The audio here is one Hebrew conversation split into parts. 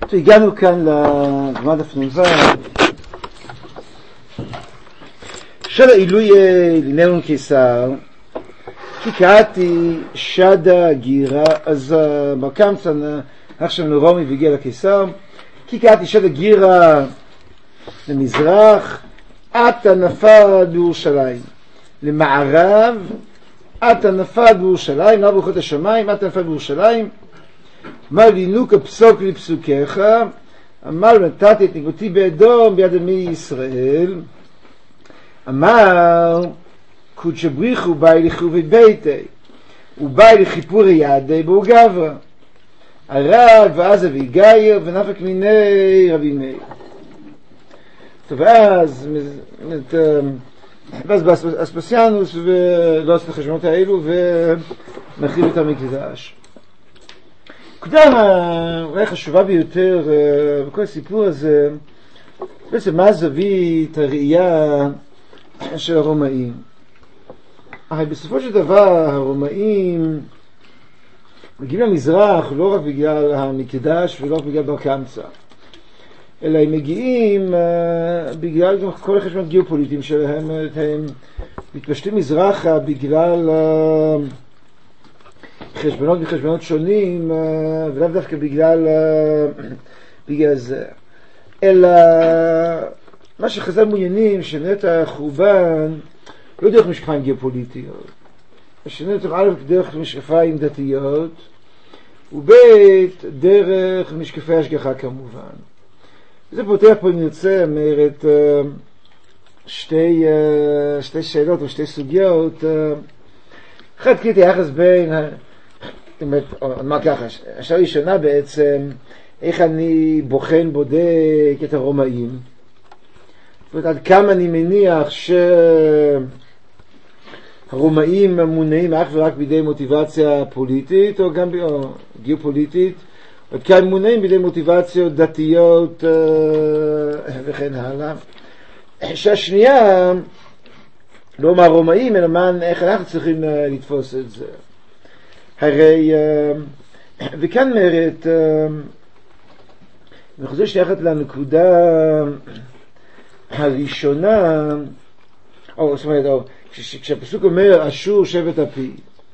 הגענו כאן לגמרא נ"ו של העילוי לנרון קיסר, כי קראתי שדה גירה, אז בקמצן עכשיו נורומי והגיע לקיסר, כי קראתי שדה גירה למזרח, אתה נפל בירושלים, למערב, אתה נפל בירושלים, לא ברוחות השמיים, אתה נפל בירושלים, אמר לי נוקה פסוק לפסוקיך, אמר נתתי את נקבותי באדום ביד עמי ישראל, אמר קודש בריחו באי לחובי ביתי ובאי לחיפור ידי בו גברא הרב ואז אביגייר ונפק מיני רבי מאיר. טוב, אז באספסיאנוס ולא עושה את החשבונות האלו ומחריב את המקדש. נקודה אולי חשובה ביותר בכל הסיפור הזה, בעצם מה זווית הראייה של הרומאים. הרי בסופו של דבר הרומאים מגיעים למזרח לא רק בגלל המקדש ולא רק בגלל בר קמצא, אלא הם מגיעים בגלל גם כל החשבונות גיאופוליטיים שלהם. הם מתפשטים מזרחה בגלל חשבונות שונים, ולאו דווקא בגלל זה, אלא מה שחז"ל מעוניינים שנת החורבן לא דרך משקפיים גיאופוליטיות, שנת א' דרך משקפיים דתיות וב' דרך משקפי השגחה כמובן. זה פותח פה אם נרצה אומרת שתי שאלות או שתי סוגיות. אחת קריטי היחס בין מה ככה, השאלה הראשונה בעצם איך אני בוחן בודק את הרומאים, זאת אומרת עד כמה אני מניח שהרומאים מונעים אך ורק בידי מוטיבציה פוליטית או גם גיאופוליטית, עד כמה מונעים בידי מוטיבציות דתיות וכן הלאה. שהשנייה לא מהרומאים אלא איך אנחנו צריכים לתפוס את זה. הרי וכאן מרת וחוזר שייכת לנקודה הראשונה, זאת אומרת כשהפסוק אומר אשור שבט אפי,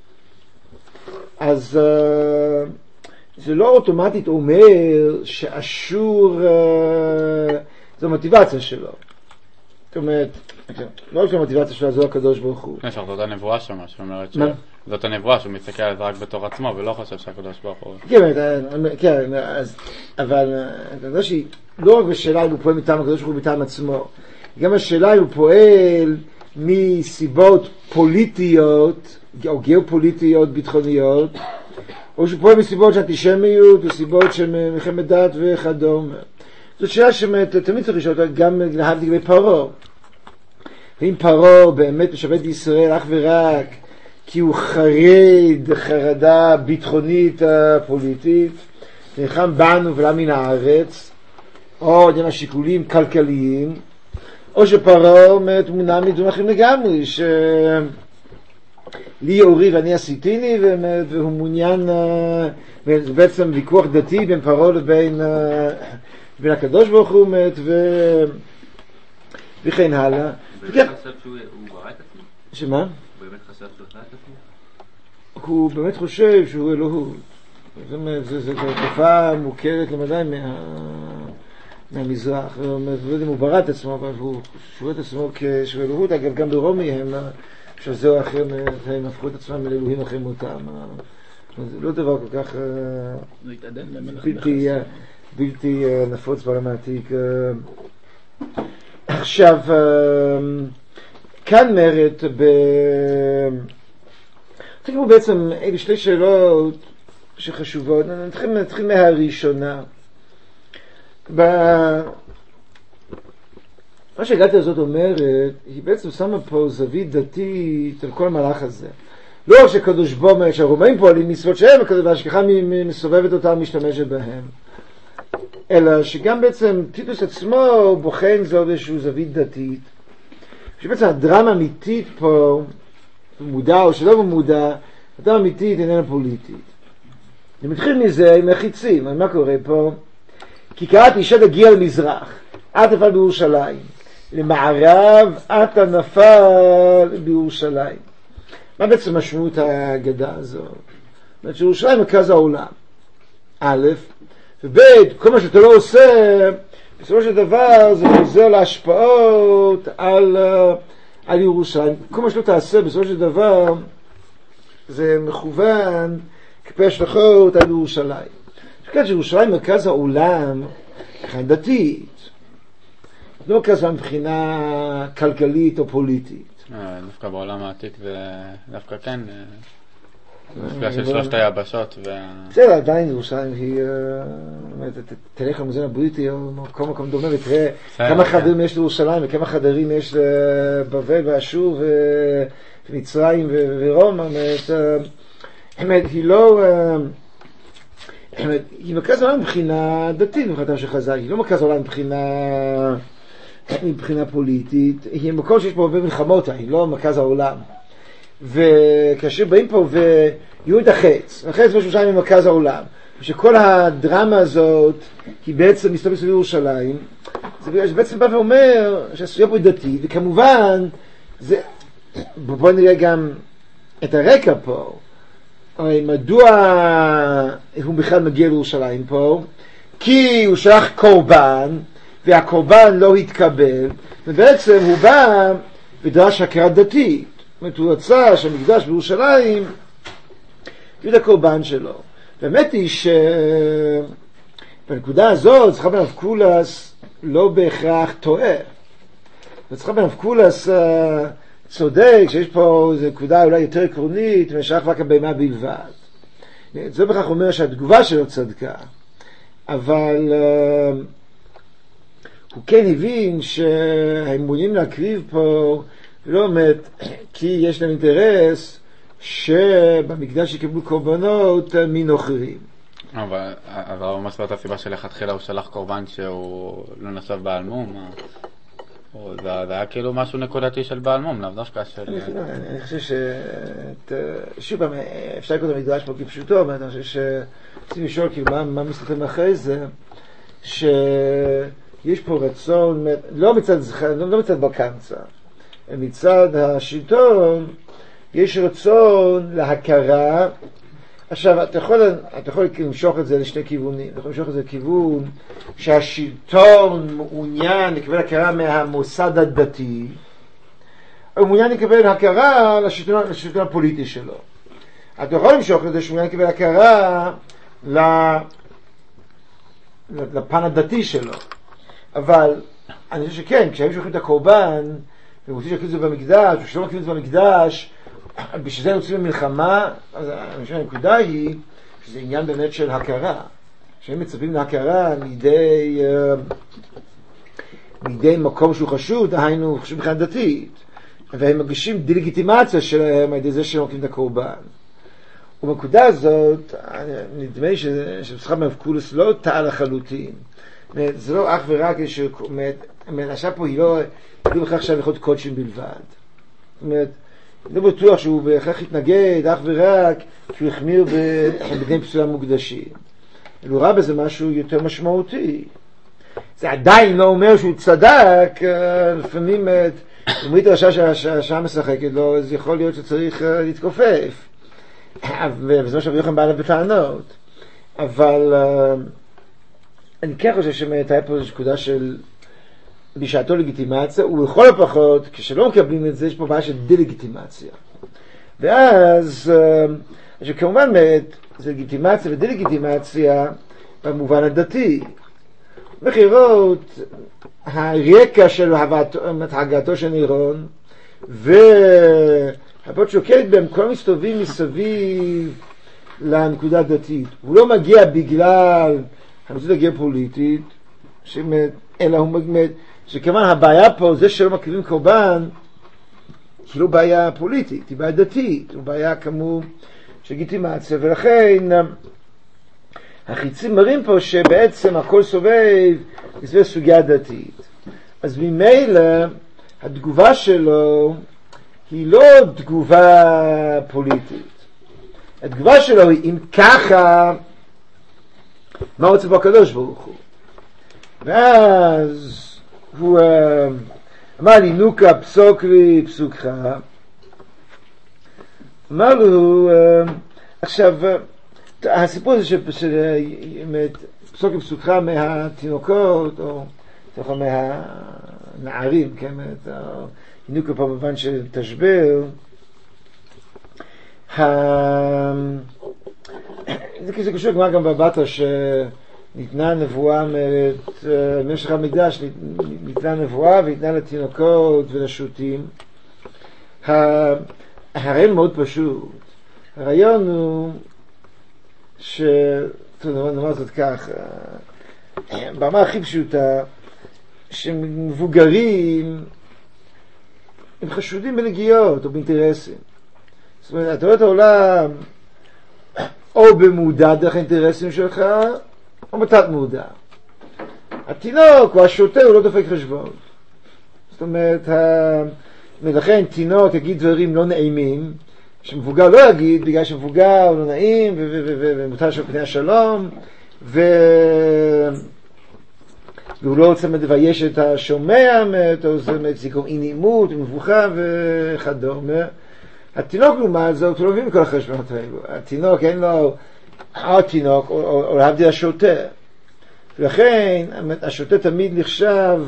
אז זה לא אוטומטית אומר שאשור זו מוטיבציה שלו. זאת אומרת, לא רק המוטיבציה שלה זו הקדוש ברוך הוא. יש לך זאת הנבואה שם, שאומרת שזאת הנבואה שהוא מסתכל על זה רק בתור עצמו ולא חושב שהקדוש ברוך הוא. כן, אבל אתה יודע שהיא לא רק בשאלה אם הוא פועל מטעם הקדוש ברוך הוא מטעם עצמו, גם השאלה אם הוא פועל מסיבות פוליטיות או גיאופוליטיות ביטחוניות, או שהוא פועל מסיבות של אנטישמיות וסיבות של מלחמת דת וכדומה. זאת שאלה שתמיד צריך לשאול אותה גם להבדיל לגבי פרעה. ואם פרעה באמת משבט בישראל אך ורק כי הוא חרד חרדה ביטחונית פוליטית, נלחם בנו ולא מן הארץ, או עם השיקולים כלכליים, או שפרעה מונע מדברים אחרים לגמרי, לי אורי ואני עשיתיני, והוא מעוניין, זה בעצם ויכוח דתי בין פרעה לבין הקדוש ברוך הוא וכן הלאה. הוא באמת חשב שהוא ברא את עצמו? שמה? הוא באמת חשב שהוא ברא את עצמו? הוא באמת חושב שהוא אלוהות. זו תופעה מוכרת למדי מהמזרח. לא יודע אם הוא ברא את עצמו, אבל הוא שובר את עצמו כשהוא אלוהות. אגב, גם ברומי הם, שזה או אחר, הם הפכו את עצמם לאלוהים אחרי מותם. זה לא דבר כל כך בלתי נפוץ בעולם העתיק. עכשיו, כאן מרת תראו בעצם אלה שתי שאלות שחשובות. נתחיל מהראשונה. מה שהגעתי הזאת אומרת, היא בעצם שמה פה זווית דתית על כל המהלך הזה. לא רק שקדוש ברוך הוא, שהרומאים פועלים מצוות שהם, והשגחה מסובבת אותם, משתמשת בהם, אלא שגם בעצם טיטוס עצמו בוחן זאת איזושהי זווית דתית, שבעצם הדרמה האמיתית פה, מודע או שלא מודע, הדרמה האמיתית איננה פוליטית. זה מתחיל מזה עם החיצים. מה קורה פה? כי קראת אישה תגיע למזרח, את נפל בירושלים, למערב אתה נפל בירושלים. מה בעצם משמעות ההגדה הזאת? זאת אומרת שירושלים מרכז העולם, א', וב', כל מה שאתה לא עושה, בסופו של דבר זה חוזר להשפעות על ירושלים. כל מה שלא תעשה בסופו של דבר זה מכוון כפי השלכות על ירושלים. שכן שירושלים מרכז העולם מבחינה דתית, לא מרכז מבחינה כלכלית או פוליטית. דווקא בעולם העתיק זה דווקא כן דווקא של שלושת היבשות. בסדר, עדיין ירושלים היא תלך למוזיאון הבריטי או כל מקום דומה ותראה כמה חדרים יש לירושלים וכמה חדרים יש לבבל ואשור ומצרים ורומא. היא לא, היא מרכז העולם מבחינה דתית מבחינתם של חז"ל, היא לא מרכז העולם מבחינה פוליטית, היא מקום שיש פה הרבה מלחמות, היא לא מרכז העולם. וכאשר באים פה ויהיו את החץ בירושלים ממרכז העולם, ושכל הדרמה הזאת היא בעצם מסתובבת סביב ירושלים, זה בעצם בא ואומר שהסוגיה פה היא דתית, וכמובן בואו נראה גם את הרקע פה. הרי מדוע הוא בכלל מגיע לירושלים פה? כי הוא שלח קורבן והקורבן לא התקבל, ובעצם הוא בא ודרש הכרה דתית. זאת אומרת, הוא רצה שהמקדש בירושלים יהיו את הקורבן שלו. באמת היא שבנקודה הזאת צריכה בן אבקולס לא בהכרח טועה. צריכה בן אבקולס צודק שיש פה איזו נקודה אולי יותר עקרונית ושייך רק הבהמה בלבד. זה בכך אומר שהתגובה שלו צדקה, אבל הוא כן הבין שהם מעוניינים להקריב פה לא אומרת כי יש להם אינטרס שבמקדש יקבלו קורבנות מנוכרים. אבל הוא מסביר את הסיבה שלכתחילה הוא שלח קורבן שהוא לא נסב בעל מום. זה היה כאילו משהו נקודתי של בעל מום, לאו דווקא של... אני חושב שוב פעם, אפשר לקרוא את המקדש פה כפשוטו, אבל אני חושב שצריך לשאול כאילו מה מסתכל מאחרי זה, שיש פה רצון, לא מצד בקנצה, מצד השלטון, יש רצון להכרה. עכשיו, אתה יכול למשוך את זה לשני כיוונים. אתה יכול למשוך את זה לכיוון שהשלטון מעוניין לקבל הכרה מהמוסד הדתי, הוא מעוניין לקבל הכרה לשלטון הפוליטי שלו. אתה יכול למשוך את זה שהוא מעוניין לקבל הכרה לפן הדתי שלו. אבל אני חושב שכן, כשהם שולחים את הקורבן, והם רוצים להקריב את זה במקדש, ושלא מקריב את זה במקדש, בשביל זה יוצאים במלחמה. אז אני חושב שהנקודה היא שזה עניין באמת של הכרה, שהם מצפים להכרה מידי מקום שהוא חשוב, דהיינו חשוב מבחינה דתית, והם מגישים דלגיטימציה שלהם על ידי זה שהם לוקחים את הקורבן. ובנקודה הזאת נדמה לי שצריכה מאבקולס לא טעה לחלוטין. זה לא אך ורק עכשיו פה היא לא בכך עכשיו יכולת קודשים בלבד. זאת אומרת, לא בטוח שהוא בהכרח התנגד אך ורק כי הוא החמיר בדיני פסולים מוקדשים. הוא ראה בזה משהו יותר משמעותי. זה עדיין לא אומר שהוא צדק. לפעמים אומרית הרשע שהשעה משחקת לו, אז יכול להיות שצריך להתכופף, וזה מה שרבי יוחנן בא עליו בטענות. אבל אני כן חושב שמתהיה פה נקודה של בשעתו לגיטימציה, ובכל הפחות, כשלא מקבלים את זה, יש פה בעיה של דלגיטימציה. ואז, כמובן, זה לגיטימציה ודלגיטימציה במובן הדתי. בחירות, הרקע של הגעתו של נירון, והפות שוקלת בהם, כל מסתובבים מסביב לנקודה דתית. הוא לא מגיע בגלל המציאות הגיאופוליטית, אלא הוא מגמד, שכמובן הבעיה פה, זה שלא מקריבים קורבן, היא לא בעיה פוליטית, היא בעיה דתית, היא בעיה כמו של לגיטימציה, ולכן החיצים מראים פה שבעצם הכל סובב סביב סוגיה דתית. אז ממילא התגובה שלו היא לא תגובה פוליטית. התגובה שלו היא אם ככה, מה רוצה פה הקדוש ברוך הוא? ואז הוא אמר לי, נוקה פסוק לי פסוקך. אמר לו, עכשיו, הסיפור הזה של פסוק לי פסוקך מהתינוקות, או מהנערים, כן, נוקה פה במובן של תשבר, זה קשור כבר גם בבטר שניתנה נבואה במשך המקדש, ניתנה נבואה וניתנה לתינוקות ולשוטים. הרעיון מאוד פשוט. הרעיון הוא נאמר זאת כך, ברמה הכי פשוטה, שמבוגרים הם חשודים בנגיעות או באינטרסים. זאת אומרת, אתה רואה את העולם או במודע דרך האינטרסים שלך, או בתת מודע. התינוק או השוטה הוא לא דופק חשבון. זאת אומרת, לכן תינוק יגיד דברים לא נעימים, שמבוגר לא יגיד, בגלל שמבוגר הוא לא נעים, ומותר של פני השלום, והוא לא רוצה לבייש את השומע, או זה מציגום אי נעימות, מבוכה וכדומה. התינוק לעומת זאת, הוא לא מבין כל החשבונות האלו. התינוק אין לו התינוק, או להבדיל השוטה. ולכן, השוטה תמיד נחשב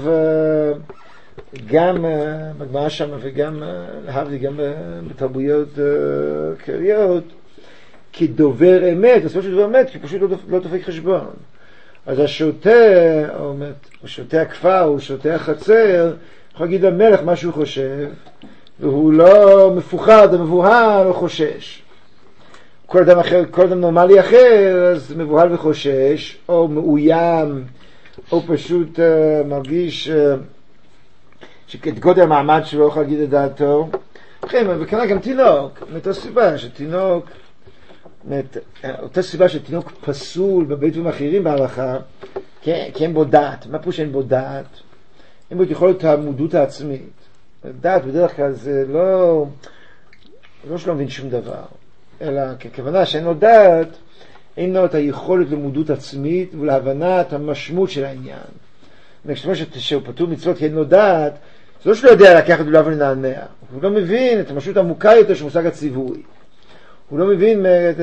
גם בגמרא שם וגם להבדיל גם בתרבויות כלליות, כדובר אמת, בסופו של דבר אמת, כי פשוט לא דופק חשבון. אז השוטה, או שוטה הכפר, או שוטה החצר, יכול להגיד למלך מה שהוא חושב, והוא לא מפוחד או מבוהל או חושש. כל אדם אחר, כל אדם נורמלי אחר, אז מבוהל וחושש, או מאוים, או פשוט מרגיש שאת גודל המעמד שלו יכול להגיד את דעתו. וכנראה גם תינוק, מאותה סיבה שתינוק, אותה סיבה שתינוק פסול בביתים אחרים בהלכה, כי אין בו דעת. מה פה שאין בו דעת? אין בו יכולת המודעות העצמית. דעת בדרך כלל זה לא שלא מבין שום דבר, אלא ככוונה שאין לו דעת, אין לו את היכולת למודעות עצמית ולהבנת המשמעות של העניין. כשאתה אומר שהוא פטור מצוות כי אין לו דעת, זה לא שלא יודע לקחת ולאו ולנענע. הוא לא מבין את המשמעות העמוקה יותר של מושג הציווי. הוא לא מבין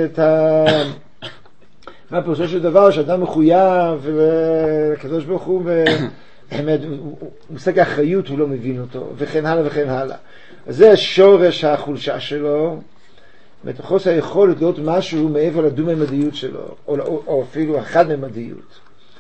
מה פירושו של דבר שאדם מחויב לקדוש ברוך הוא מושג האחריות הוא לא מבין אותו, וכן הלאה וכן הלאה. אז זה שורש החולשה שלו, חוסר היכולת לראות משהו מעבר לדו-ממדיות שלו, או אפילו החד-ממדיות.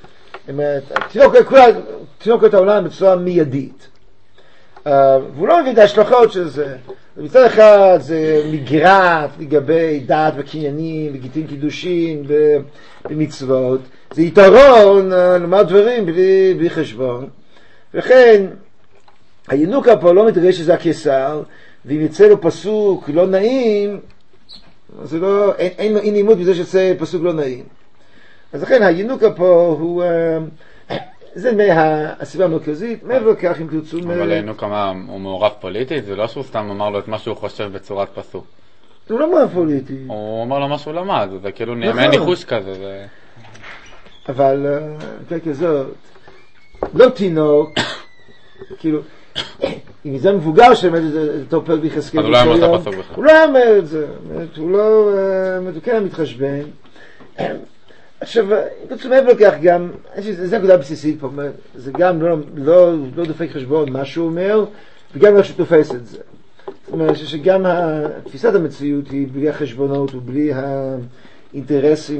תינוק את העולם בצורה מיידית. והוא לא מבין את ההשלכות של זה. מצד אחד זה מגרעת לגבי דת וקניינים, לגיטין קידושין, במצוות. זה יתרון לומר דברים בלי חשבון. ולכן, הינוקה פה לא מתרגש שזה הקיסר, ואם יצא לו פסוק לא נעים, אז אין לו נעימות בזה שיצא פסוק לא נעים. אז לכן, הינוקה פה הוא... זה מהסיבה המרכזית, מעבר לכך אם תרצו... אבל הינוקה הוא מעורב פוליטית? זה לא שהוא סתם אמר לו את מה שהוא חושב בצורת פסוק. הוא לא מעורב פוליטי. הוא אומר לו מה שהוא למד, זה כאילו נאמן ניחוש כזה. אבל, כזאת, לא תינוק, כאילו, אם זה מבוגר שמד את אותו ביחזקאל, אז הוא לא אמר את הפסוק בכלל. הוא לא אמר את זה, הוא לא מתוקן המתחשבן. עכשיו, בעצם מעבר לכך גם, זה נקודה בסיסית פה, זה גם לא דופק חשבון מה שהוא אומר, וגם לא שתופס את זה. זאת אומרת שגם תפיסת המציאות היא בלי החשבונות ובלי האינטרסים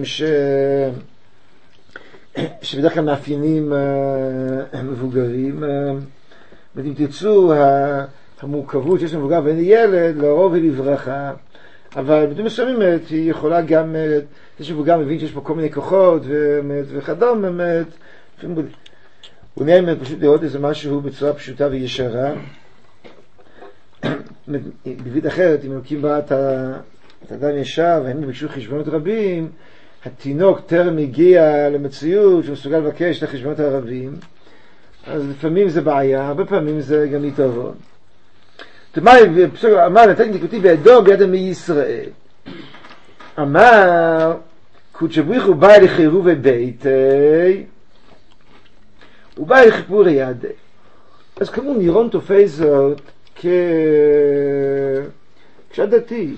שבדרך כלל מאפיינים מבוגרים. ואם תרצו, המורכבות שיש למבוגר ואין ילד, לרוב היא לברכה, אבל בדברים מסוימים היא יכולה גם, יש מבוגר מבין שיש פה כל מיני כוחות וכדום, באמת, הוא נהיה פשוט לראות איזה משהו בצורה פשוטה וישרה. בבית אחרת, אם לוקים בה את האדם ישר והם ביקשו חשבונות רבים, התינוק טרם הגיע למציאות שהוא מסוגל לבקש את החשבונות הרבים, אז לפעמים זה בעיה, הרבה פעמים זה גם יתרון. אמר נתן ניקותי בידו ביד עמי ישראל. אמר קודש בריך הוא בא אל חירו וביתי, הוא בא לחיפור היעדי. אז כמובן נירון תופס זאת כקשה דתית.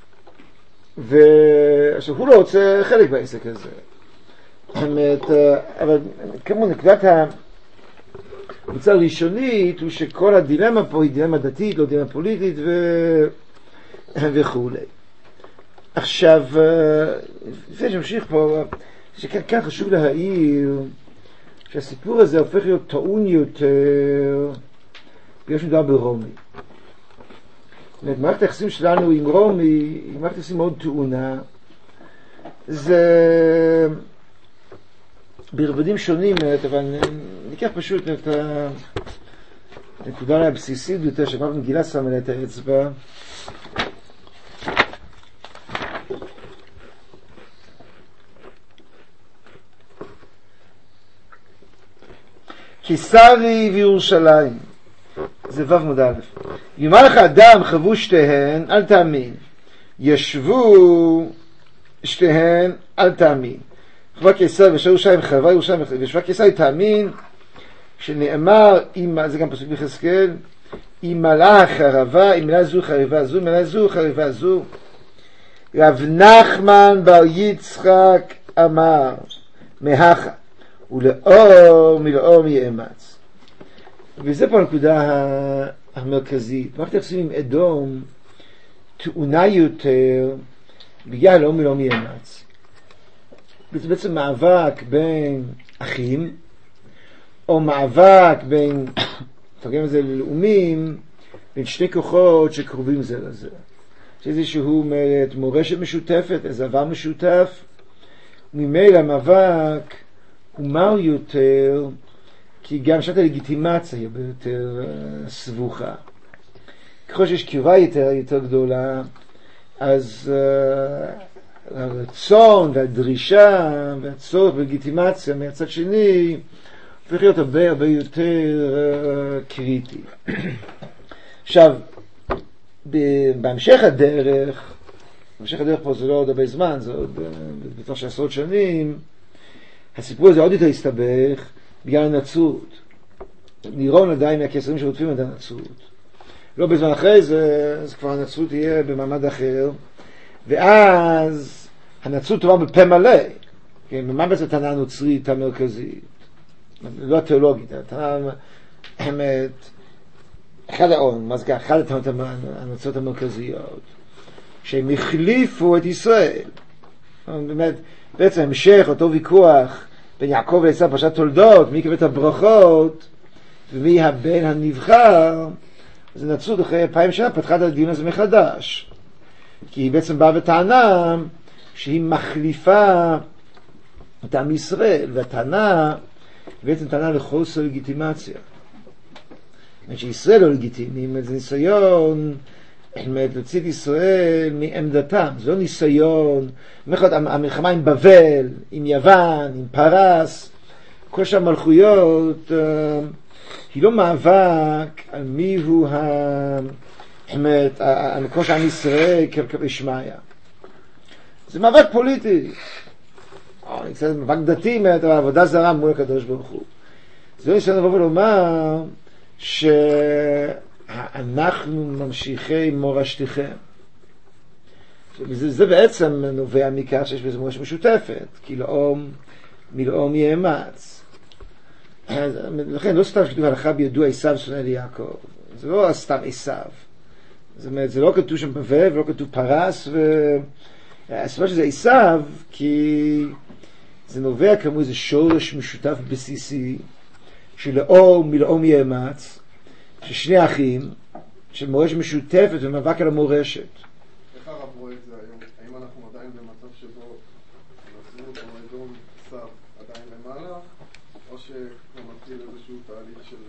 ועכשיו הוא לא רוצה חלק בעסק הזה. אבל כמובן נקודת המוצא הראשונית הוא שכל הדילמה פה היא דילמה דתית, לא דילמה פוליטית וכו'. עכשיו, לפני שממשיך פה, שכאן חשוב להעיר שהסיפור הזה הופך להיות טעון יותר בגלל שמדובר ברומי. מערכת היחסים שלנו עם רומי היא מערכת יחסים מאוד טעונה. זה ברבדים שונים, אבל ניקח פשוט את הנקודה הבסיסית ביותר שכבר מגילה שמה את האצבע. קיסרי וירושלים, זה ו' מוד א'. יאמר לך אדם חוו שתיהן, אל תאמין. ישבו שתיהן, אל תאמין. חווה קיסר וישב ירושלים, חווה ירושלים וישבה קיסר, תאמין. שנאמר, זה גם פסוק ביחזקאל, אם מלאה חרבה, אם מלאה זו חרבה זו, מלאה זו חרבה זו. רב נחמן בר יצחק אמר, מהכה, ולאור מלאור יאמץ. וזה פה הנקודה המרכזית. מערכת היחסים עם אדום טעונה יותר בגלל לאור מלאור יאמץ. זה בעצם מאבק בין אחים, או מאבק בין, תרגם את זה ללאומים, בין שני כוחות שקרובים זה לזה. שאיזשהו מורשת משותפת, איזה עבר משותף, וממילא המאבק הוא מר יותר, כי גם שעת הלגיטימציה היא יותר סבוכה. ככל שיש קרבה יותר גדולה, אז הרצון והדרישה והצורך בלגיטימציה מהצד שני הופך להיות הרבה יותר קריטי. עכשיו, בהמשך הדרך פה זה לא עוד הרבה זמן, זה עוד בתוך של עשרות שנים, הסיפור הזה עוד יותר הסתבך בגלל הנצרות. נירון עדיין מהקסרים שרודפים את הנצרות. לא בזמן אחרי זה, אז כבר הנצרות תהיה במעמד אחר, ואז הנצרות תאמר בפה מלא, כן, מה בעצם הטענה הנוצרית המרכזית? לא התיאולוגית, הטענה האמת, אחד הטענות הנוצריות המרכזיות, שהם החליפו את ישראל. באמת, בעצם המשך אותו ויכוח בין יעקב לעשו פרשת תולדות, מי יקבל את הברכות ומי הבן הנבחר, אז הנצרות אחרי 2000 שנה פתחה את הדיון הזה מחדש, כי היא בעצם באה וטענה שהיא מחליפה את עם ישראל, והטענה בעצם טענה לחוסר לגיטימציה. שישראל לא לגיטימיים, זה ניסיון להוציא את ישראל מעמדתם, זה לא ניסיון, המלחמה עם בבל, עם יוון, עם פרס, כל שאר מלכויות, היא לא מאבק על מי הוא המקור של עם ישראל כשמיא. זה מאבק פוליטי, זה מאבק דתי, עבודה זרה מול הקדוש ברוך הוא. זה לא ניסיון לבוא ולומר שאנחנו ממשיכי מורשתכם. זה בעצם נובע מכך שיש בזה מורשת משותפת, כי מלאום יאמץ. לכן לא סתם שכתוב הלכה בידוע עשיו שונא ליעקב, זה לא סתם עשיו, זה לא כתוב שם בבל ולא כתוב פרס, והסיבה שזה עשיו כי זה נובע כמו איזה שורש משותף בסיסי מלאום יאמץ, ששני אחים של מורשת משותפת ומאבק על המורשת. איך הרב רואה את זה היום? האם אנחנו עדיין במצב שבו הנצרות או אדום סב עדיין למעלה, או שכבר מתחיל איזשהו תהליך של...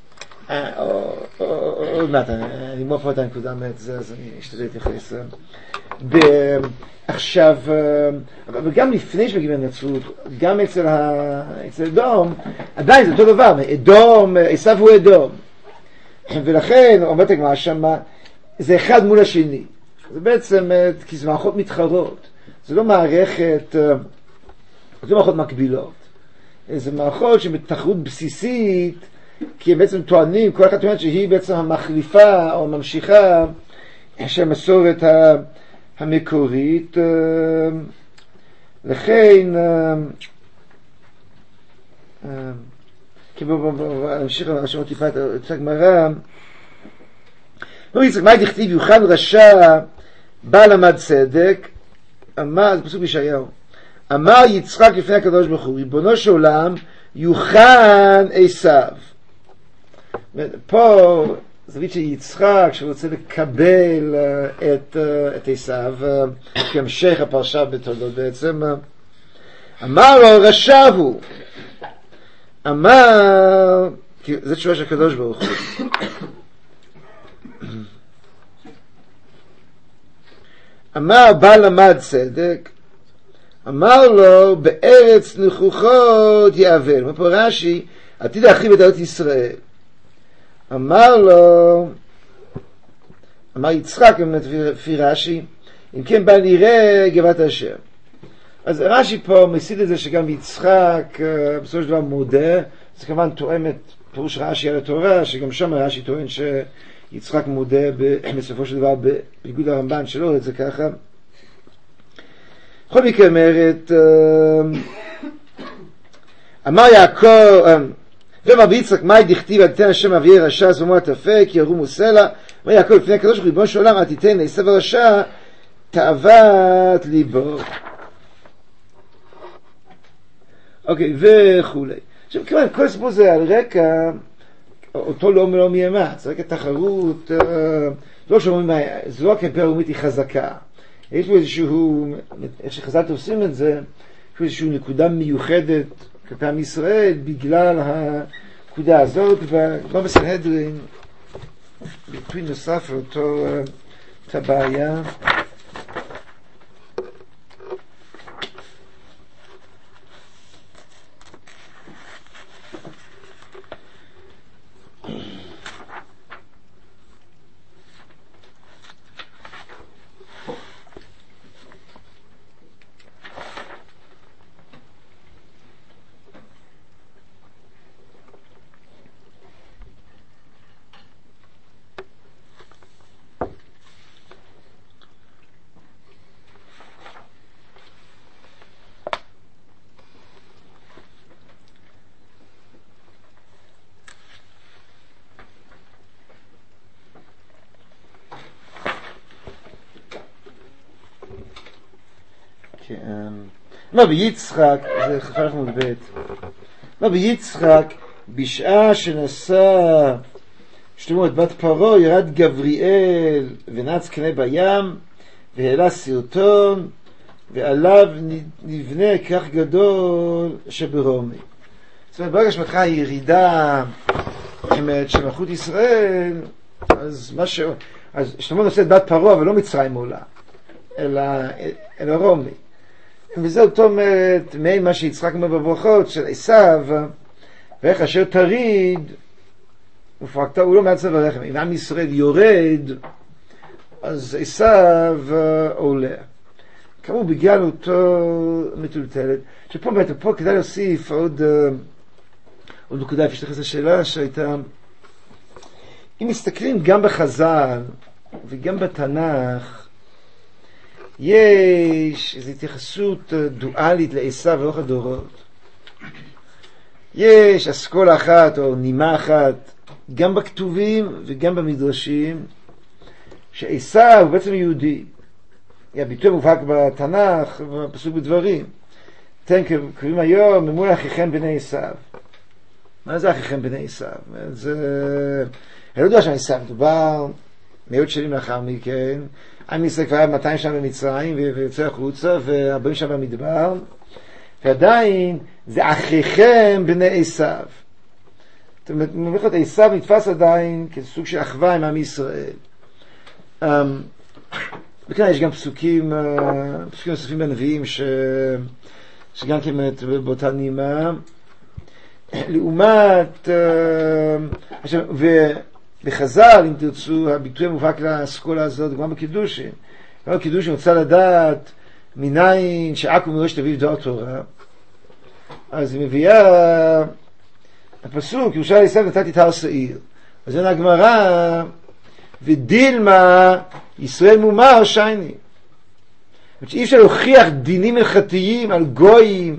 עוד מעט, אני מופה את הנקודה זה, אז אני אשתדל להתייחס. עכשיו, אבל גם לפני שמגיעים לנצרות, גם אצל אדום, עדיין זה אותו דבר, אדום, עשיו הוא אדום. ולכן, אומרת הגמרא שמה, זה אחד מול השני. זה בעצם, כי זה מערכות מתחרות. זה לא מערכות מקבילות. איזה מערכות שבתחרות בסיסית, כי הם בעצם טוענים, כל אחד טוען שהיא בעצם המחליפה או הממשיכה של המסורת המקורית. לכן, נמשיך לשמוע טיפה את הגמרא. מה דכתיב יוחנן רשע בעל למד צדק, אמר, זה פסוק בישעיהו, אמר יצחק לפני הקדוש ברוך הוא, ריבונו של עולם יוחנן עשיו. פה זווית של יצחק שרוצה לקבל את עשיו, כהמשך הפרשה בתולדות בעצם. אמר לו רשע הוא, אמר, זה תשובה של הקדוש ברוך הוא, אמר בעל למד צדק, אמר לו בארץ נכוחות יעבל. ופה רש"י עתיד להחריב את ארץ ישראל. אמר לו, אמר יצחק לפי רש"י, אם כן בל נראה גבעת השם. אז רש"י פה מסיד את זה שגם יצחק בסופו של דבר מודה. זה כמובן תואם את פירוש רש"י על התורה, שגם שם רש"י טוען שיצחק מודה בסופו של דבר בניגוד לרמב"ן שלו, את זה ככה. בכל מקרה אומרת, אמר יעקב, ואמר ביצחק, מה דכתיב אל תיתן השם אביי רשע זממו תפה כי ירומו סלע. אמר יעקב לפני הקדוש ברוך הוא, ריבונו של עולם אל תיתן לעשיו הרשע תאוות ליבו. אוקיי, וכולי. עכשיו כמובן כל הסיפור זה על רקע אותו לא מיימץ, רקע תחרות, זה לא רק האימפריה הרומית היא חזקה, יש פה איזשהו, איך שחז"ל תופסים את זה, יש פה איזשהו נקודה מיוחדת כלפי עם ישראל בגלל הנקודה הזאת. וכבר בסנהדרין ביטוי נוסף לאותו הבעיה, מה ביצחק, זה חלק מודבט, מה ביצחק בשעה שנסע שלמה את בת פרעה ירד גבריאל ונץ קנה בים והעלה סרטון ועליו נבנה כך גדול שברומי. זאת אומרת ברגע שמתחילה הירידה של מלכות ישראל, אז שלמה נוסע את בת פרעה אבל לא מצרים עולה אלא רומי. וזאת אומרת, מה שיצחק אומר בברכות של עשיו, ואיך אשר תריד, ופרקתו הוא לא מעצב הרחם. אם עם ישראל יורד, אז עשיו עולה. כאמור בגלל אותו מטולטלת, שפה באמת, פה כדאי להוסיף עוד נקודה, אפשר להתייחס לשאלה שהייתה, אם מסתכלים גם בחז"ל וגם בתנ"ך, יש איזו התייחסות דואלית לעשיו לאורך הדורות. יש אסכולה אחת או נימה אחת גם בכתובים וגם במדרשים שעשיו הוא בעצם יהודי. הביטוי מובהק בתנ"ך בפסוק בדברים, תן קוראים היום ממול אחיכם בני עשיו. מה זה אחיכם בני עשיו? אני לא יודע שם עשיו מדובר מאות שנים לאחר מכן, עם ישראל כבר היה 200 שנה במצרים ויוצא החוצה ו40 שנה במדבר, ועדיין זה אחיכם בני עשיו. זאת אומרת, מבחינת עשיו נתפס עדיין כסוג של אחווה עם עם ישראל. וכאן יש גם פסוקים נוספים בנביאים שגם כמעט באותה נימה. לעומת, בחז"ל, אם תרצו, הביטוי המובהק לאסכולה הזאת, גם בקידושין. גם בקידושין רוצה לדעת מניין שעכו מראשית אביו דבר תורה. אז היא מביאה הפסוק, ירושלים עשיו נתתי תר שעיר. אז אין הגמרא, ודילמה ישראל מומר שייני. אי אפשר להוכיח דינים הלכתיים על גויים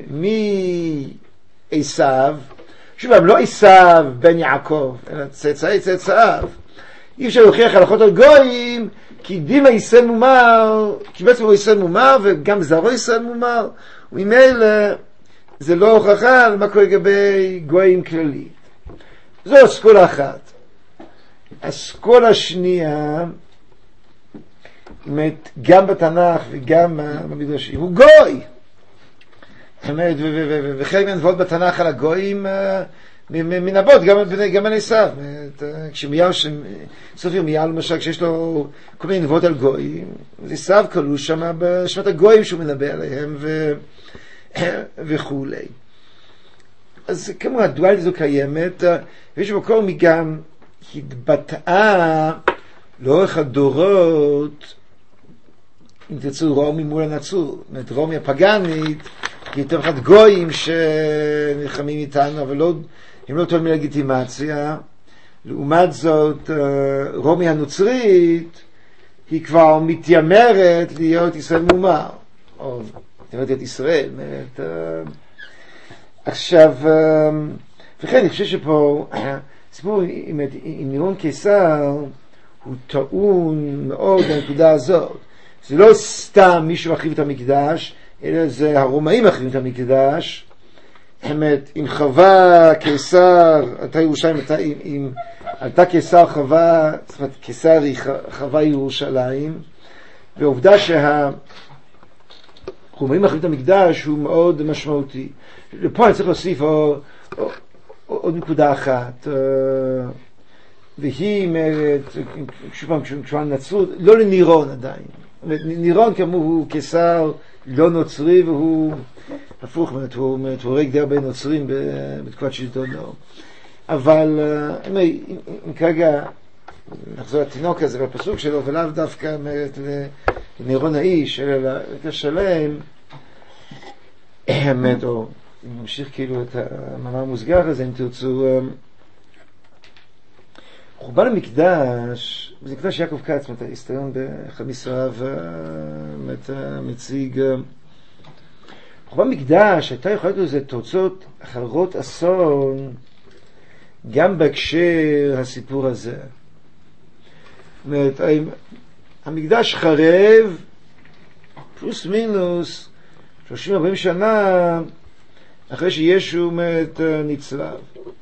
מעשיו, שוב, הם לא עשיו בן יעקב, אלא צאצאיו. אי אפשר להוכיח הלכות על גויים, כי דילמה ישראל מומר, כי בעצם הוא ישראל מומר, וגם זרעו ישראל מומר, וממילא זה לא הוכחה על מה קורה לגבי גויים כללי. זו אסכולה אחת. אסכולה השנייה, גם בתנ"ך וגם במדרשים, הוא גוי. וחלק מהנבואות בתנ"ך על הגויים מנבאות גם על עשיו. סוף ירמיהו למשל, כשיש לו כל מיני נבואות על גויים, עשיו כלול שם בשמת הגויים שהוא מנבא עליהם וכו'. אז כמו הדואלית הזו קיימת, ויש במקום היא גם התבטאה לאורך הדורות, אם תרצו, רומי מול הנצור. זאת אומרת, רומי הפגנית, היא יותר אחד גויים שנלחמים איתנו, אבל לא, הם לא תולמים לגיטימציה. לעומת זאת, רומי הנוצרית, היא כבר מתיימרת להיות ישראל מומר. או מתיימרת להיות ישראל. עכשיו, וכן, אני חושב שפה, סיפור עם נירון קיסר, הוא טעון מאוד בנקודה הזאת. זה לא סתם מישהו מחריב את המקדש, אלא זה הרומאים מחריבים את המקדש. באמת, אם חווה קיסר, עלתה ירושלים, עלתה קיסר חווה, זאת אומרת, קיסר היא חווה ירושלים, והעובדה שהרומאים מחריבים את המקדש הוא מאוד משמעותי. לפה אני צריך להוסיף עוד נקודה אחת, והיא אומרת, כשהוא נצרות, לא לנירון עדיין. נירון כאמור הוא קיסר לא נוצרי, והוא הפוך, הוא הורג די הרבה נוצרים בתקופת שלטונו. אבל אם כרגע נחזור לתינוק הזה בפסוק שלו, ולאו דווקא אומרת לנירון האיש, אלא לשלם, או נמשיך כאילו את המאמר המוסגר הזה, אם תרצו, חורבן המקדש, זה מקדש יעקב כץ, היסטוריון באחד מספריו מציג, חורבן המקדש הייתה יכולה להיות לזה תוצאות הרות אסון גם בהקשר הסיפור הזה. זאת אומרת, המקדש חרב פלוס מינוס 30-40 שנה אחרי שישו נצלב.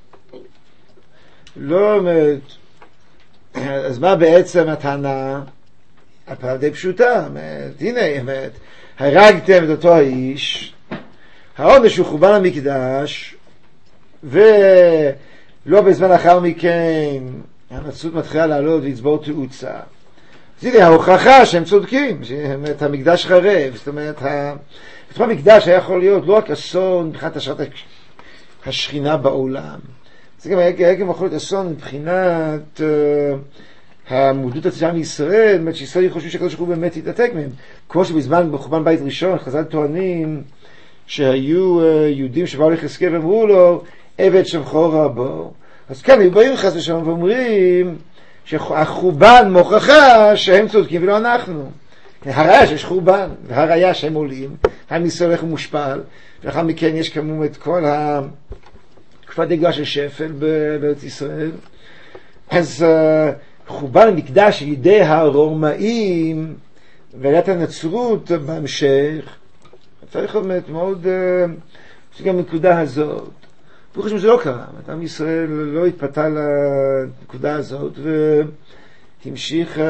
לא אומרת, אז מה בעצם הטענה? הפעם די פשוטה. הנה, הרגתם את אותו האיש, העונש הוא חורבן המקדש, ולא בזמן לאחר מכן הנצרות מתחילה לעלות ולצבור תאוצה. אז הנה ההוכחה שהם צודקים, את המקדש חרב. זאת אומרת, המקדש היה יכול להיות לא רק אסון מבחינת השרת השכינה בעולם, זה גם היה גם יכול להיות אסון מבחינת המודעות הצליחה מישראל. זאת אומרת שישראל חושבים שהקדוש ברוך הוא באמת יתעתק מהם, כמו שבזמן בחורבן בית ראשון חז"ל טוענים שהיו יהודים שבאו ליחזקאל ואמרו לו עבד שבחו רבו. אז כאן היו באים חס ושלום ואומרים שהחורבן מוכחה שהם צודקים ולא אנחנו. הראיה שיש חורבן, והראיה שהם עולים, עם ישראל הולך ומושפל, ולאחר מכן יש כמובן את כל תקופת דגלה של שפל בארץ ישראל. אז חורבן המקדש על ידי הרומאים ועליית הנצרות בהמשך, צריך באמת מאוד, יש גם נקודה הזאת. ברוך השם זה לא קרה, עם ישראל לא התפתה לנקודה הזאת, והמשיך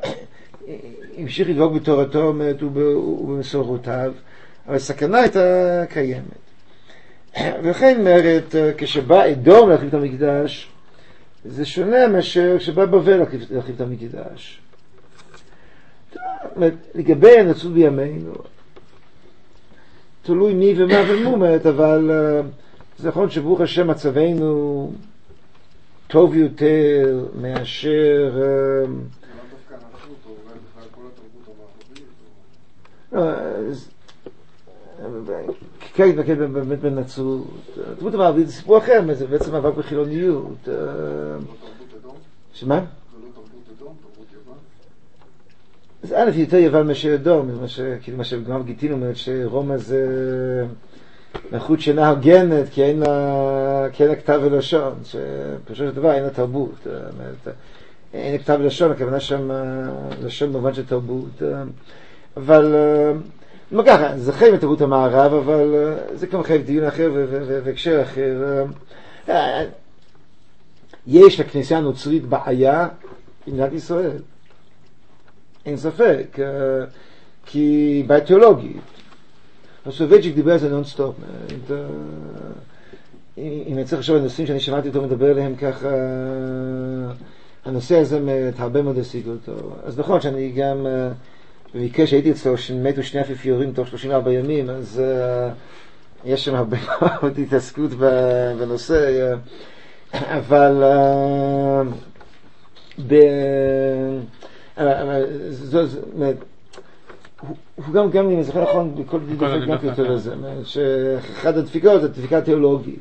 לדבוק בתורתו ובמסורותיו, אבל הסכנה הייתה קיימת. ולכן אומרת, כשבא אדום להחליף את המקדש, זה שונה מאשר כשבא בבל להחליף את המקדש. לגבי הנצרות בימינו, תלוי מי ומה ומומת, אבל זה נכון שברוך השם מצבנו טוב יותר מאשר דווקא הנצרות, או אולי בכלל כל התרבות המערבית? כן מתמקד באמת בנצרות. התרבות המערבית זה סיפור אחר, זה בעצם מאבק בחילוניות. תרבות אדום? שמה? זה לא תרבות אדום, תרבות יוון? אז א' יותר יוון מאשר אדום, מה שגם גיטין אומרת שרומא זה מלכות שאינה הוגנת כי אין לה כתב ולשון, שפשוט של דבר אין לה תרבות, אין לה כתב ולשון, הכוונה שם לשון במובן של תרבות, אבל ככה, זה חייב מתרבות המערב, אבל זה כבר חייב דיון אחר והקשר אחר. יש לכנסייה הנוצרית בעיה במדינת ישראל, אין ספק, כי בעיה תיאולוגית. הסובייצ'יק דיבר על זה נונסטופ. אם אני צריך לחשוב על נושאים שאני שמעתי אותו מדבר עליהם ככה, הנושא הזה הרבה מאוד השיג אותו. אז נכון שאני גם, במקרה שהייתי אצלו, שמתו שני אפיפיורים תוך 34 ימים, אז יש שם הרבה מאוד התעסקות בנושא, אבל הוא גם אם אני זוכר נכון, בכל דפק גם כותב לזה, שאחד הדפיקות זה דפיקה תיאולוגית.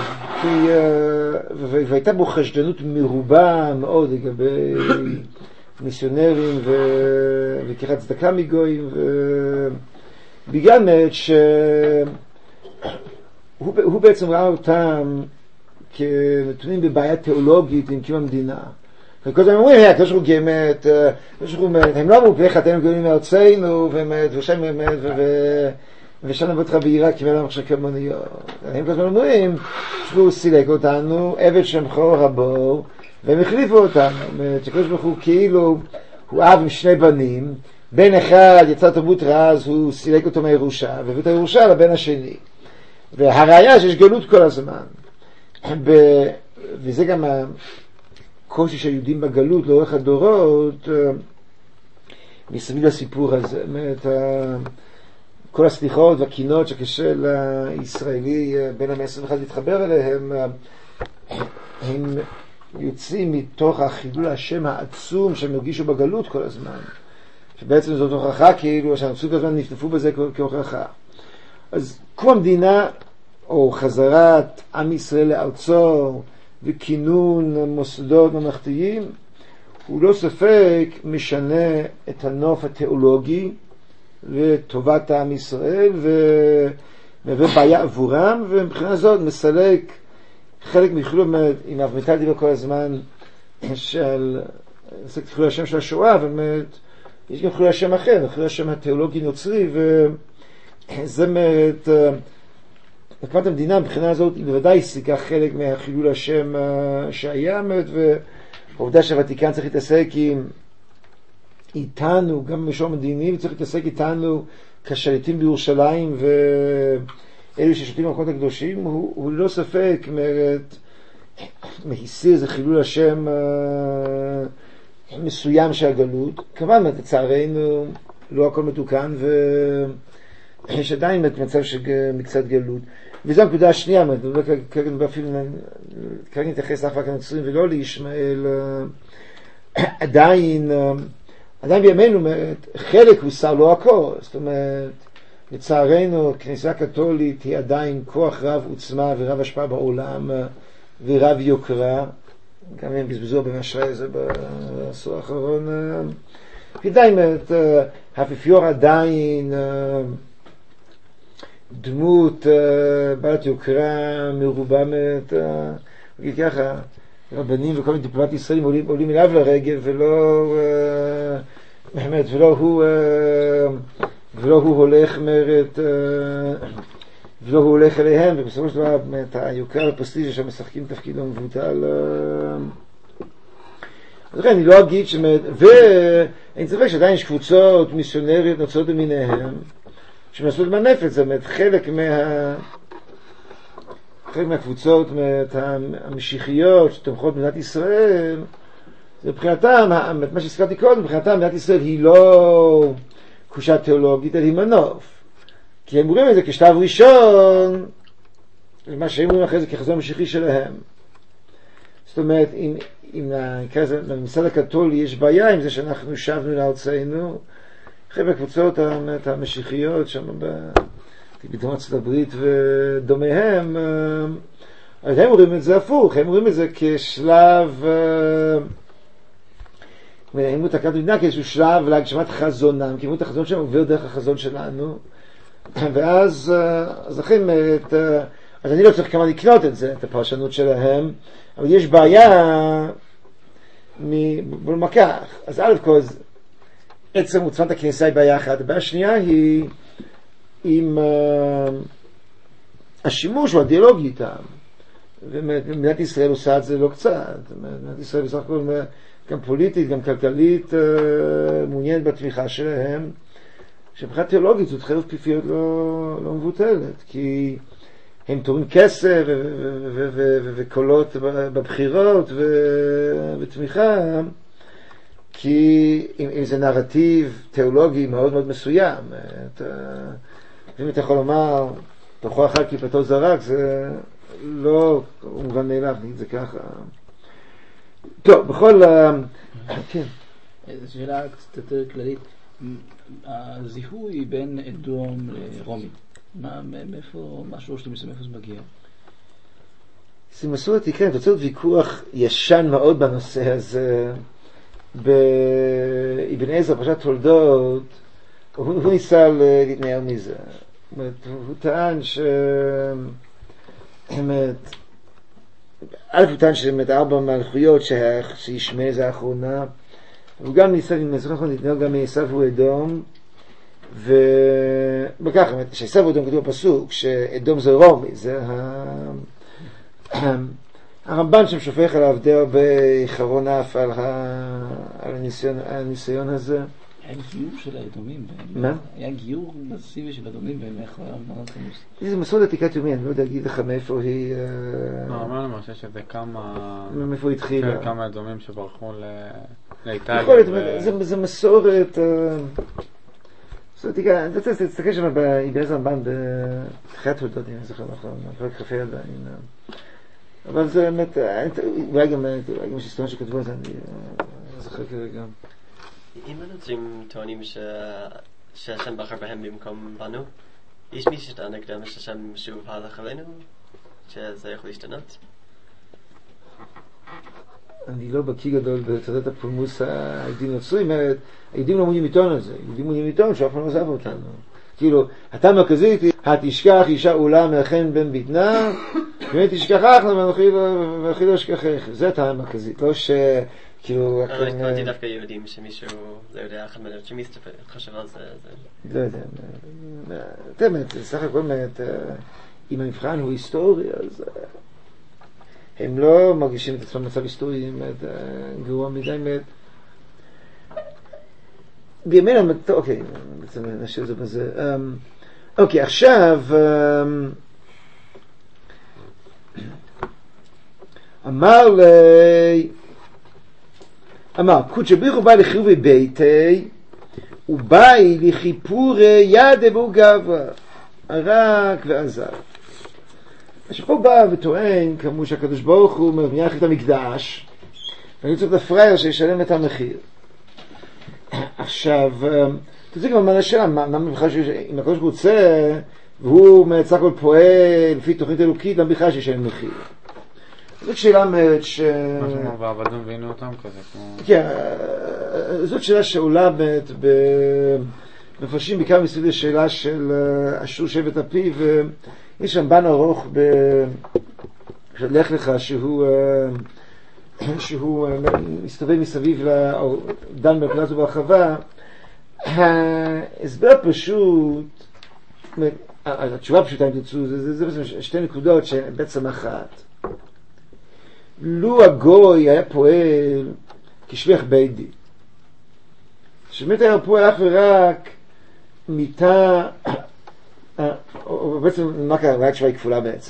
והייתה בו חשדנות מרובה מאוד לגבי מיסיונרים ולקיחת צדקה מגויים, בגלל שהוא בעצם ראה אותם כנתונים בבעיה תיאולוגית עם קיום המדינה. וכל זה הם אומרים, הקדוש ברוך הוא מת, הם לא אמרו, ואיך אתם גאולים מארצנו, ושם מת, ושם נבוא אותך בעירה, כי מלא מחשב כמוניות. הם כל הזמן אומרים, שהוא סילק אותנו, עבד שמחו רבו, והם החליפו אותנו. הקדוש ברוך הוא כאילו, הוא אב עם שני בנים, בן אחד יצא תרבות רע, אז הוא סילק אותו מהירושה, והביא את הירושה לבן השני. והראיה שיש גלות כל הזמן. וזה גם הקושי של יהודים בגלות לאורך הדורות, מסביב לסיפור הזה. כל הסליחות והקינות שקשה לישראלי בין המאה ה-21 להתחבר אליהם, הם יוצאים מתוך החילול השם העצום שהם הרגישו בגלות כל הזמן. שבעצם זאת הוכחה כאילו שהנצרות כל הזמן נפתפו בזה כהוכחה. אז כמו המדינה, או חזרת עם ישראל לארצו וכינון מוסדות ממלכתיים, הוא לא ספק משנה את הנוף התיאולוגי לטובת עם ישראל ומהווה בעיה עבורם, ומבחינה זאת מסלק חלק מחילול, אם אבמיטל דיבר כל הזמן של חילול השם של השואה, באמת יש גם חילול השם אחר, חילול השם התיאולוגי נוצרי, וזה באמת הקמת המדינה מבחינה הזאת היא בוודאי השיגה חלק מהחילול השם שהיה, והעובדה שהוותיקן צריך להתעסק איתנו, גם במישור המדיני, וצריך להתעסק איתנו כשליטים בירושלים ואלו ששותים במקומות הקדושים, הוא לא ספק מהסיר איזה חילול השם מסוים של הגלות. כמובן, לצערנו לא הכל מתוקן ויש עדיין מצב של מקצת גלות. וזו הנקודה השנייה, כרגע נתייחס אף רק לנוצרים ולא לישמעאל, עדיין בימינו חלק הוסר, לא הכל. זאת אומרת, לצערנו הכנסייה הקתולית היא עדיין כוח רב עוצמה ורב השפעה בעולם ורב יוקרה, גם הם בזבזו במשרה הזה בעשור האחרון. עדיין האפיפיור עדיין דמות בעלת יוקרה מרובה, נגיד ככה, רבנים וכל מיני דיפלומט ישראלים עולים אליו לרגל, ולא הוא הולך אליהם, ובסופו של דבר היוקרה והפרסטיז'ה שם משחקים תפקיד מבוטל. אז לכן אני לא אגיד ואין ספק שעדיין יש קבוצות מיסיונריות נוצרות למיניהם שמנסות בנפץ, זאת אומרת חלק מהקבוצות המשיחיות שתומכות במדינת ישראל, זה מבחינתם, מה שהזכרתי קודם, מבחינתם מדינת ישראל היא לא קושה תיאולוגית, אלא היא מנוף, כי הם רואים את זה כשלב ראשון למה שהם רואים אחרי זה כחזון המשיחי שלהם. זאת אומרת, אם בממסד הקתולי יש בעיה עם זה שאנחנו שבנו לארצנו, אחרי בקבוצות המשיחיות שם פתאום ארצות הברית ודומיהם, אז הם רואים את זה הפוך, הם רואים את זה כשלב, הם תקנת מדינה כאיזשהו שלב להגשמת חזונם, כי החזון שלהם עובר דרך החזון שלנו, ואז לכן, אז אני לא צריך כמה לקנות את זה, את הפרשנות שלהם, אבל יש בעיה בוא נמקח. אז א' כל, עצם עוצמת הכניסה היא בעיה אחת. הבעיה השנייה היא עם השימוש או הדיאלוג איתם. ומדינת ישראל עושה את זה לא קצת. מדינת ישראל בסך הכל גם פוליטית, גם כלכלית, מעוניינת בתמיכה שלהם. שבחינת תיאולוגית זאת חרב פיפיות לא מבוטלת, כי הם תורמים כסף וקולות בבחירות ותמיכה, כי אם זה נרטיב תיאולוגי מאוד מאוד מסוים, אם אתה יכול לומר תוכו אחר כיפתו זרק, זה לא מובן מאליו, נגיד זה ככה. טוב, בכל כן. זו שאלה קצת יותר כללית, הזיהוי בין אדום לרומי, מאיפה משהו שאתם מסתכל, מאיפה זה מגיע? זה מסורת, כן, תוצאות ויכוח ישן מאוד בנושא הזה. באבן עזרא, פרשת תולדות, הוא ניסה להתנער מזה. הוא טען הוא טען שבאמת 4 מלכויות שישמע זה האחרונה, הוא גם ניסה להתנער גם מעשיו ואדום, וכך, שעשיו ואדום כתוב בפסוק, שאדום זה רומי, זה הרמב"ן שם שופך עליו די הרבה חרון אף על הניסיון הזה. היה גיור של האדומים. מה? היה גיור מסיבי של האדומים ואיך היה מנות חמוס. זה מסורת עתיקת יומין, אני לא יודע להגיד לך מאיפה היא... לא, אמר למשה שזה כמה... מאיפה היא התחילה. כמה אדומים שברחו לאיטליה. זה מסורת... אני רוצה להסתכל שם באבן רמב"ן בתחילת תולדות, אני זוכר נכון, רק חפי עדיין. אבל זה באמת, אולי גם יש היסטוריה שכתבו את זה, אני זוכר כרגע. אם הנוצרים טוענים שהשם בחר בהם במקום בנו, יש מי שטען נגדם שהשם שוב הלך עלינו, שזה יכול להשתנות? אני לא בקיא גדול בתולדות הפולמוס היהודים נוצרים, היהודים לא מעוניינים לטעון על זה, היהודים מעוניינים לטעון שאף אחד לא עזב אותנו. כאילו, אתה מרכזית, התשכח אישה עולה מלחם בן ביתנה, באמת תשכחך ואנוכי לא אשכחך. זה הטענה המרכזית, לא ש... כאילו... אבל התכוונתי דווקא יהודים שמישהו, לא יודע, אחד מנות שמסתפק, חושב על זה... לא יודע, באמת, סך הכל באמת, אם המבחן הוא היסטורי, אז הם לא מרגישים את עצמם מצב היסטורי, גרוע מדי, בימינו, אוקיי, בעצם נשאיר את זה בזה. אוקיי, עכשיו, אמר, קודש בריך הוא בא לחיובי ביתי, הוא בא לחיפור יד והוא גברה, הרק ועזר. שפה בא וטוען, כמו שהקדוש ברוך הוא מבניח את המקדש, ואני צריך את הפרייר שישלם את המחיר. עכשיו, תוציא גם מה השאלה, מה בכלל אם הקדוש ברוך הוא רוצה, והוא מצא כל פועל לפי תוכנית אלוקית, למה בכלל שישלם מחיר? זאת שאלה אומרת ש... משהו בעבדים והנה אותם כזה, כמו... כן, זאת שאלה שעולה במפרשים בעיקר מסביב לשאלה של אשור שבט אפי, ויש שם בן ארוך לך לך שהוא מסתובב מסביב או דן בנקודה זו בהרחבה. ההסבר פשוט, התשובה פשוטה אם תרצו, זה בעצם שתי נקודות שבעצם אחת. לו הגוי היה פועל כשליח בית דין, שבאמת היה פועל אך ורק מיטה, או בעצם מה קרה? רק תשובה היא כפולה בעצם.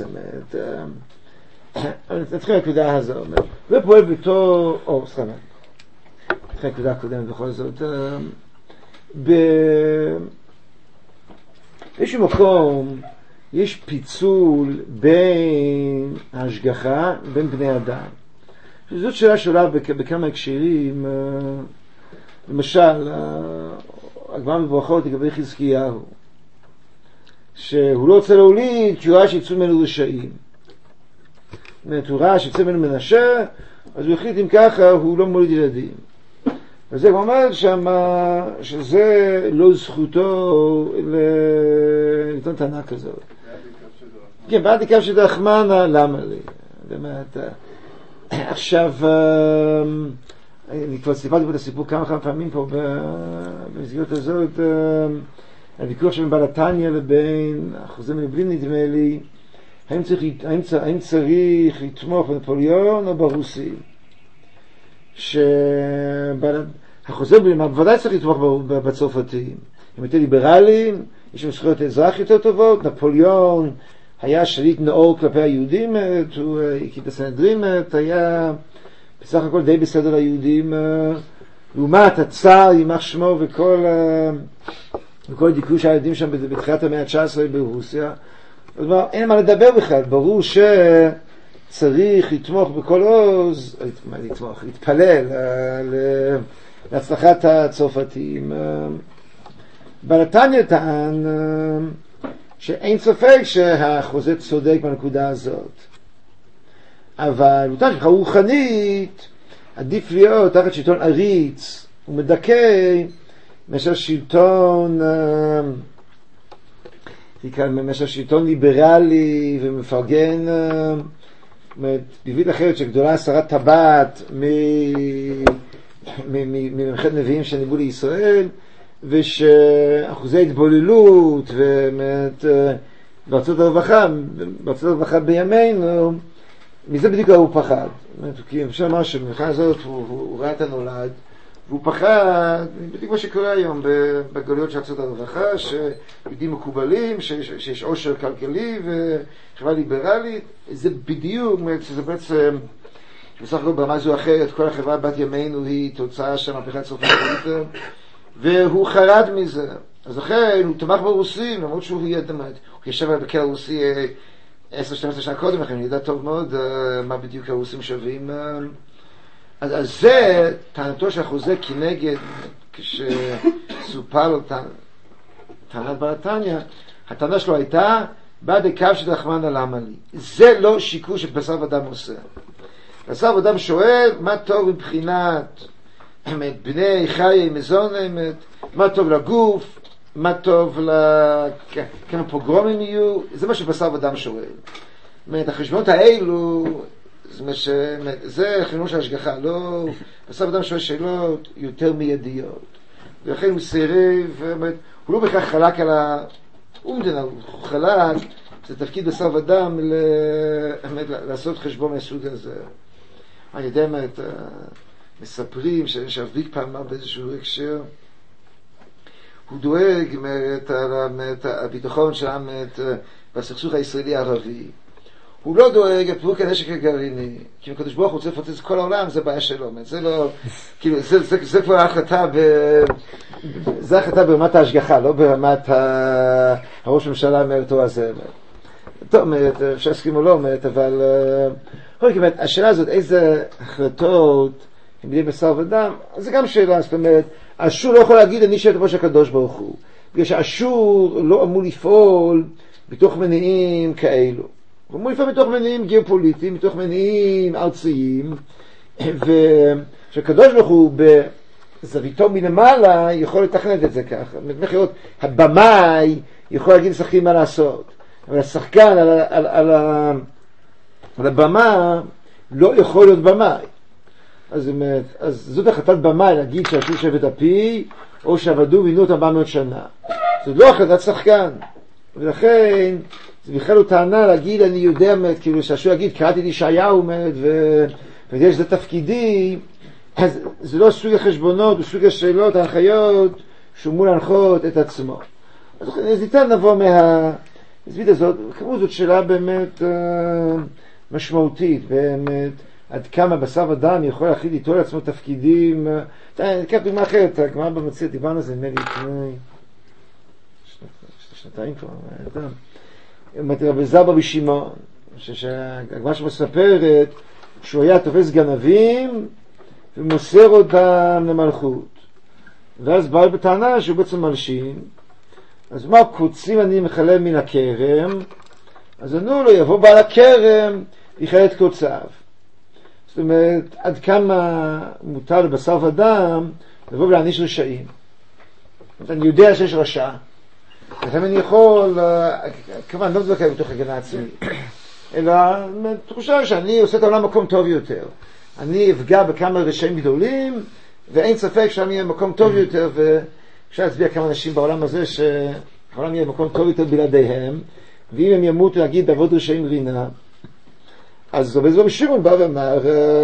נתחיל מהנקודה הזו, הוא פועל בתור, סליחה, נתחיל מהנקודה הקודמת בכל זאת, באיזשהו מקום יש פיצול בין ההשגחה בין בני אדם. זאת שאלה שעולה בכמה הקשרים, למשל הגמרא בברכות לגבי חזקיהו, שהוא לא רוצה להוליד כי הוא ראה שיצאו ממנו רשעים. זאת אומרת, הוא ראה שיצא ממנו מנשה, אז הוא החליט אם ככה הוא לא מוליד ילדים. וזה כבר אומר שמה, שזה לא זכותו לטעון טענה כזאת. כן, בעד עיקר של רחמנה, למה לי? באמת, עכשיו, אני כבר סיפרתי פה את הסיפור כמה פעמים פה במסגרת הזאת, הוויכוח שבין בעל התניא לבין החוזה מלובלין, נדמה לי, האם צריך לתמוך בנפוליאון או ברוסים? שהחוזה מלובלין בוודאי צריך לתמוך בצרפתים, הם יותר ליברליים, יש להם זכויות אזרח יותר טובות. נפוליאון היה שליט נאור כלפי היהודים, הוא הקים את הסנהדרין, היה בסך הכל די בסדר ליהודים, לעומת הצאר יימח שמו וכל דיכוי שהיהודים שם בתחילת המאה ה-19 ברוסיה. זאת אומרת, אין מה לדבר בכלל, ברור שצריך לתמוך בכל עוז, להתפלל להצלחת הצרפתים. בעל התניא טען שאין ספק שהחוזה צודק בנקודה הזאת, אבל הוא טען שבחירה רוחנית עדיף להיות תחת שלטון עריץ ומדכא מאשר שלטון ליברלי ומפרגן. בביט אחרת שגדולה הסרת טבעת ממלכת נביאים שניבאו לישראל, ושאחוזי התבוללות ובאמת בארצות הרווחה בימינו, מזה בדיוק הוא פחד. כי אפשר לומר שבמלחמה הזאת הוא ראה את הנולד והוא פחד בדיוק מה שקורה היום בגלויות של ארצות הרווחה, שיהודים מקובלים, שיש עושר כלכלי וחברה ליברלית. זה בדיוק, זה בעצם בסך הכל ברמה זו אחרת כל החברה בת ימינו היא תוצאה של מהפכה צרפתית, והוא חרד מזה. אז לכן הוא תמך ברוסים, למרות שהוא ישב בכלא הרוסי 10-12 שנה קודם לכן, אני יודע טוב מאוד מה בדיוק הרוסים שווים. אז זה טענתו של החוזה כנגד, כשסופר לו טענת בעל התניא, הטענה שלו הייתה בעד הקו של רחמנא למה לי. זה לא שיקול שבשר אדם עושה. בשר אדם שואל מה טוב מבחינת בני חיי מזון, מה טוב לגוף, מה טוב כמה פוגרומים יהיו, זה מה שבשר אדם שואל. החשבונות האלו, זה חינוך של השגחה, לא, בשר אדם שואל שאלות יותר מיידיות, ולכן הוא סירב, הוא לא בכך חלק על הוא חלק, זה תפקיד בשר אדם לעשות חשבון מהסוג הזה. אני יודע מה מספרים שעבדיק פעם באיזשהו הקשר, הוא דואג את הביטחון שלהם בסכסוך הישראלי-ערבי. הוא לא דואג את פירוק הנשק הגרעיני, כי הקדוש ברוך הוא רוצה לפוצץ כל העולם, זה בעיה שלו. זה לא, כאילו, זה כבר ההחלטה זה החלטה ברמת ההשגחה, לא ברמת הראש הממשלה אומרת הזה. טוב, אפשר להסכים או לא, אבל השאלה הזאת, איזה החלטות הם בידי בשר ודם, זה גם שאלה. זאת אומרת, אשור לא יכול להגיד אני שואל את ראש הקדוש ברוך הוא, בגלל שאשור לא אמור לפעול בתוך מניעים כאלו, הוא אמור לפעול בתוך מניעים גיאופוליטיים, בתוך מניעים ארציים, ושהקדוש ברוך הוא בזוויתו מלמעלה יכול לתכנת את זה ככה. מבחינת הבמאי יכול להגיד לשחקים מה לעשות, אבל השחקן על הבמה לא יכול להיות במאי. אז זאת החלטת במאי להגיד שהשור שבט אפי או שעבדו וינו אותם 400 שנה. זאת לא החלטת שחקן, ולכן זה בכלל לא טענה להגיד אני יודע, כאילו שהשור יגיד קראתי את ישעיהו ויש זה תפקידי. אז זה לא סוג החשבונות, זה סוג השאלות, ההנחיות שהוא מול להנחות את עצמו. אז ניתן לבוא מהזווית הזאת, כמו זאת שאלה באמת משמעותית, באמת עד כמה בשר ודם יכול להחליט איתו לעצמו תפקידים. ניקח דוגמה אחרת, הגמרא במציא, דיברנו על זה נדמה לי לפני שנתיים כבר, רבי זר ברבי שמעון, שהגמרא שמספרת שהוא היה תופס גנבים ומוסר אותם למלכות, ואז בא בטענה שהוא בעצם מלשין, אז מה קוצים אני מחלל מן הכרם? אז ענו לו, יבוא בעל הכרם, יכלה את קוציו. זאת אומרת, עד כמה מותר לבשר ודם לבוא ולהעניש רשעים. אני יודע שיש רשע, לכן אני יכול, כמובן לא מדבר בתוך הגנה עצמית, אלא תחושה שאני עושה את העולם מקום טוב יותר. אני אפגע בכמה רשעים גדולים, ואין ספק שאני יהיה מקום טוב יותר, ואפשר להצביע כמה אנשים בעולם הזה שהעולם יהיה מקום טוב יותר בלעדיהם, ואם הם ימותו להגיד בעבוד רשעים רינה, אז רבי שמעון בא ואמר,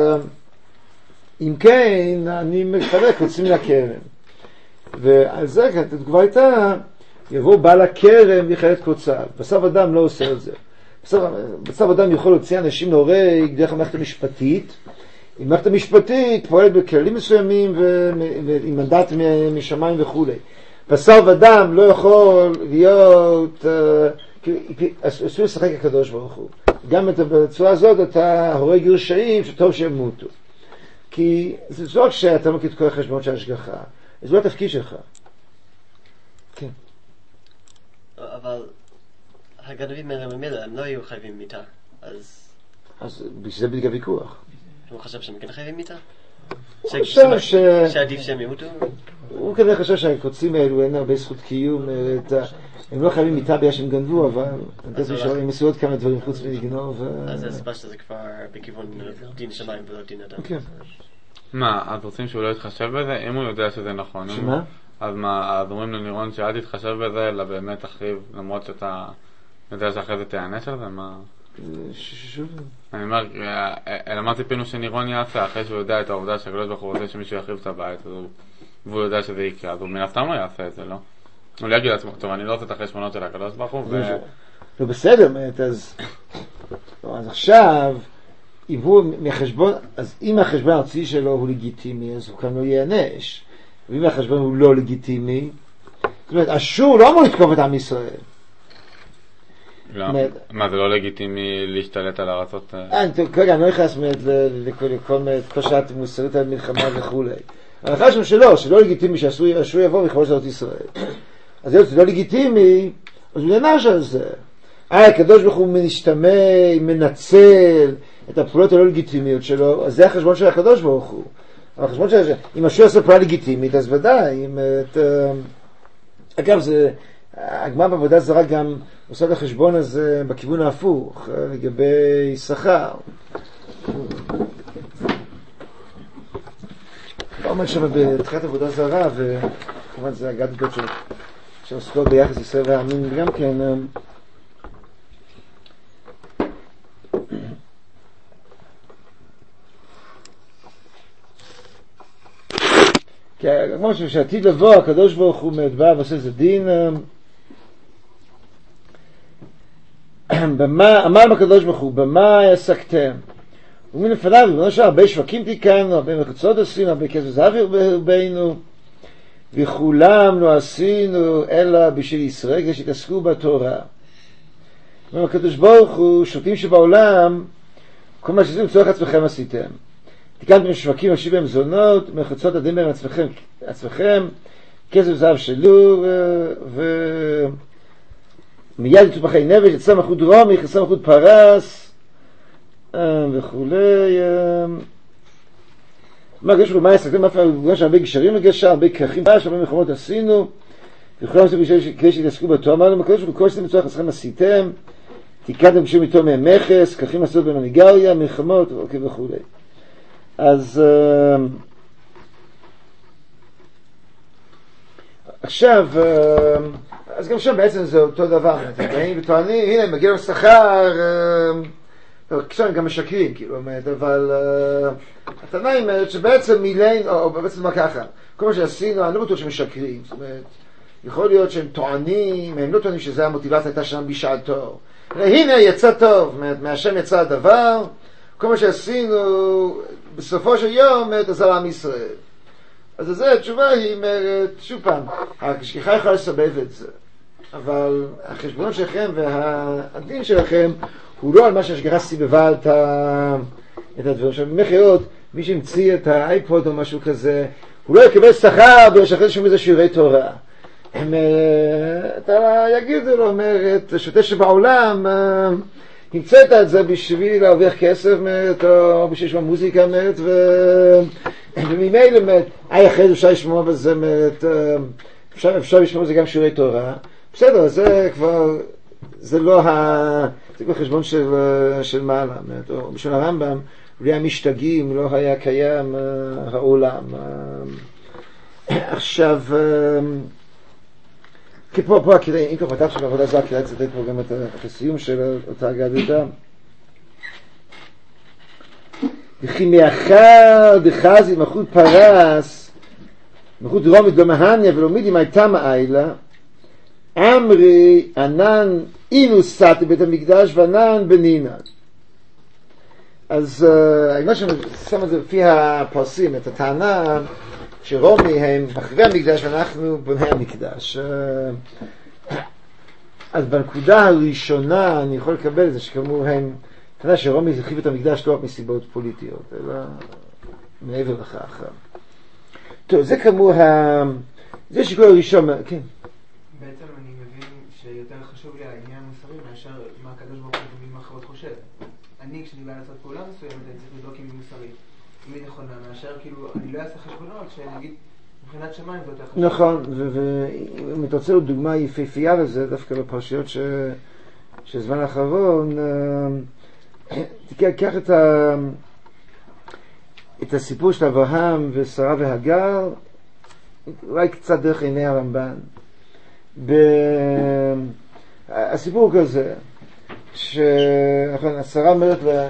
אם כן, אני מחלק קוצים מן הכרם. ועל זה התגובה הייתה, יבוא בעל הכרם ויחלה את קוציו. בשר ודם לא עושה את זה. בשר ודם יכול להוציא אנשים להורג דרך המערכת המשפטית. המערכת המשפטית פועלת בכללים מסוימים ועם מנדט משמיים וכו'. בשר ודם לא יכול להיות, אסור לשחק הקדוש ברוך הוא. גם בצורה הזאת אתה הורג רשעים שטוב שהם מותו. כי זה לא רק שאתה מכיר את כל החשבונות של השגחה, זה לא התפקיד שלך. כן. אבל הגנבים ממילא הם לא יהיו חייבים מיתה, אז זה בדיוק הוויכוח. הוא חשב שהם כן חייבים מיתה? שעדיף שהם ימותו? הוא כנראה חשב שהקוצים האלו אין הרבה זכות קיום, הם לא חייבים מיתה בגלל שהם גנבו, אבל הם עשו עוד כמה דברים חוץ מלגנוב. אז זה הסיבה שזה כבר בכיוון דין שמיים ולא דין אדם. כן. מה, אז רוצים שהוא לא יתחשב בזה? אם הוא יודע שזה נכון. שמה? אז מה, אז אומרים לנירון שאל תתחשב בזה, אלא באמת תחריב, למרות שאתה יודע שאחרי זה תיענש על זה? מה? שוב. אני אומר, למה ציפינו שנירון יעשה? אחרי שהוא יודע את העובדה שהקדוש ברוך הוא רוצה שמישהו יחריב את הבית, והוא יודע שזה יקרה, אז הוא מן הסתם לא יעשה את זה, לא? הוא לא יגיד לעצמו, טוב, אני לא רוצה את החשבונות של הקדוש ברוך הוא, לא בסדר, אז עכשיו, אז אם החשבון הארצי שלו הוא לגיטימי, אז הוא כאן לא ייענש. ואם החשבון הוא לא לגיטימי, זאת אומרת, אשור לא אמור לתקוף את עם ישראל. מה, זה לא לגיטימי להשתלט על הארצות? כרגע, אני לא נכנס לכל שעת מוסרית על מלחמה וכו'. אבל החשבון שלא לגיטימי שאשור יבוא ויכבוש את ישראל. אז זה לא לגיטימי, אז הוא נענש על זה. הקדוש ברוך הוא מנצל את הפעולות הלא לגיטימיות שלו, אז זה החשבון של הקדוש ברוך הוא. אבל החשבון של אם אשור עושה פעולה לגיטימית, אז ודאי. אגב, הגמרא בעבודה זרה גם עושה את החשבון הזה בכיוון ההפוך, לגבי שכר. לא עומד שם בתחילת עבודה זרה, וכמובן זה הגדות שעוסקות ביחס ישראל והעמים גם כן. כי כמו שעתיד לבוא, הקדוש ברוך הוא בא ועושה איזה דין. אמר הקדוש ברוך הוא, במה עסקתם? ומן לפניו, הרבה שווקים תיקנו, הרבה מחצות עשינו, הרבה כסף זהב הרבינו, וכולם לא עשינו אלא בשביל ישראל, כדי שיתעסקו בתורה. אומר הקדוש ברוך הוא, שוטים שבעולם, כל מה שעשיתם צורך עצמכם עשיתם. תיקנתם שווקים, עשיתם בהם זונות, מחצות עדים בהם עצמכם, כסף זהב שלו, מיד יצאו בחי נבש, יצא מלכות דרומי, יצא מלכות פרס, וכולי. מה גשו, מה עסקתם? גש הרבה גשרים לגשר, הרבה כרכים, הרבה מלחמות עשינו, וכולם עשינו כדי שיתעסקו בתורה. אמרנו, מה קדוש, וכל שאתם בצורך עצמכם עשיתם, תיקנתם בשביל איתו ממכס, כרכים עשו במניגריה, מלחמות, וכולי. אז עכשיו, אז גם שם בעצם זה אותו דבר, וטוענים, הנה, מגיע לו שכר, כשם גם משקרים, כאילו, אבל הטענה היא אומרת שבעצם מילין, או בעצם מה ככה, כל מה שעשינו, אני לא בטוח שמשקרים, זאת אומרת, יכול להיות שהם טוענים, הם לא טוענים שזה המוטיבציה הייתה שם בשעתו, הנה, יצא טוב, זאת אומרת, מהשם יצא הדבר, כל מה שעשינו, בסופו של יום, עזר עם ישראל. אז זה התשובה היא, שוב פעם, השגיחה יכולה לסבב את זה, אבל החשבונות שלכם והדין שלכם הוא לא על מה שהשגיחה סיבבה את הדברים. עכשיו, במחיות, מי שהמציא את האייפוד או משהו כזה, הוא לא יקבל שכר וישחרר שם איזה שיעורי תורה. אתה יגידו לו, אומרת, שוטה שבעולם, המצאת את זה בשביל להרוויח כסף, או בשביל לשמוע מוזיקה, וממילא, אחרי זה אפשר לשמוע בזה, אפשר לשמוע בזה גם שיעורי תורה. בסדר, זה כבר, זה לא חשבון של מעלה. בשביל הרמב"ם, אולי המשתגעים, לא היה קיים העולם. עכשיו, כי פה אם כבר פתח של העבודה זו, כדאי לצטט פה גם את הסיום של אותה אגדה. וכי מאחר דחזי מלכות פרס, מלכות רומית לא מהניה ולא מידי הייתה מעילה, אמרי ענן אינו סתי בית המקדש וענן בנינן. אז מה ששם את זה לפי הפרסים, את הטענה שרומי הם מחריבי המקדש ואנחנו בוני המקדש. אז בנקודה הראשונה אני יכול לקבל את זה שכאמור הם, אתה יודע שרומי החריב את המקדש לא רק מסיבות פוליטיות, אלא מעבר לכך. טוב, זה כאמור, זה שיקול הראשון, כן. בעצם אני מבין שיותר חשוב לי העניין המוסרי מאשר מה הקדוש ברוך הוא במילים אחרות חושב. אני כשאני בא לעשות פעולה מסוימת אני צריך לבדוק אם היא מוסרית. אם היא נכונה, מאשר כאילו אני לא אעשה חשבונות שאני אגיד מבחינת שמיים זה יותר חשוב. נכון, ואם אתה רוצה לו דוגמה יפהפייה לזה, דווקא בפרשיות שזמן האחרון, תיקח את הסיפור של אברהם ושרה והגר, אולי קצת דרך עיני הרמב"ן. הסיפור כזה, שרה אומרת לה,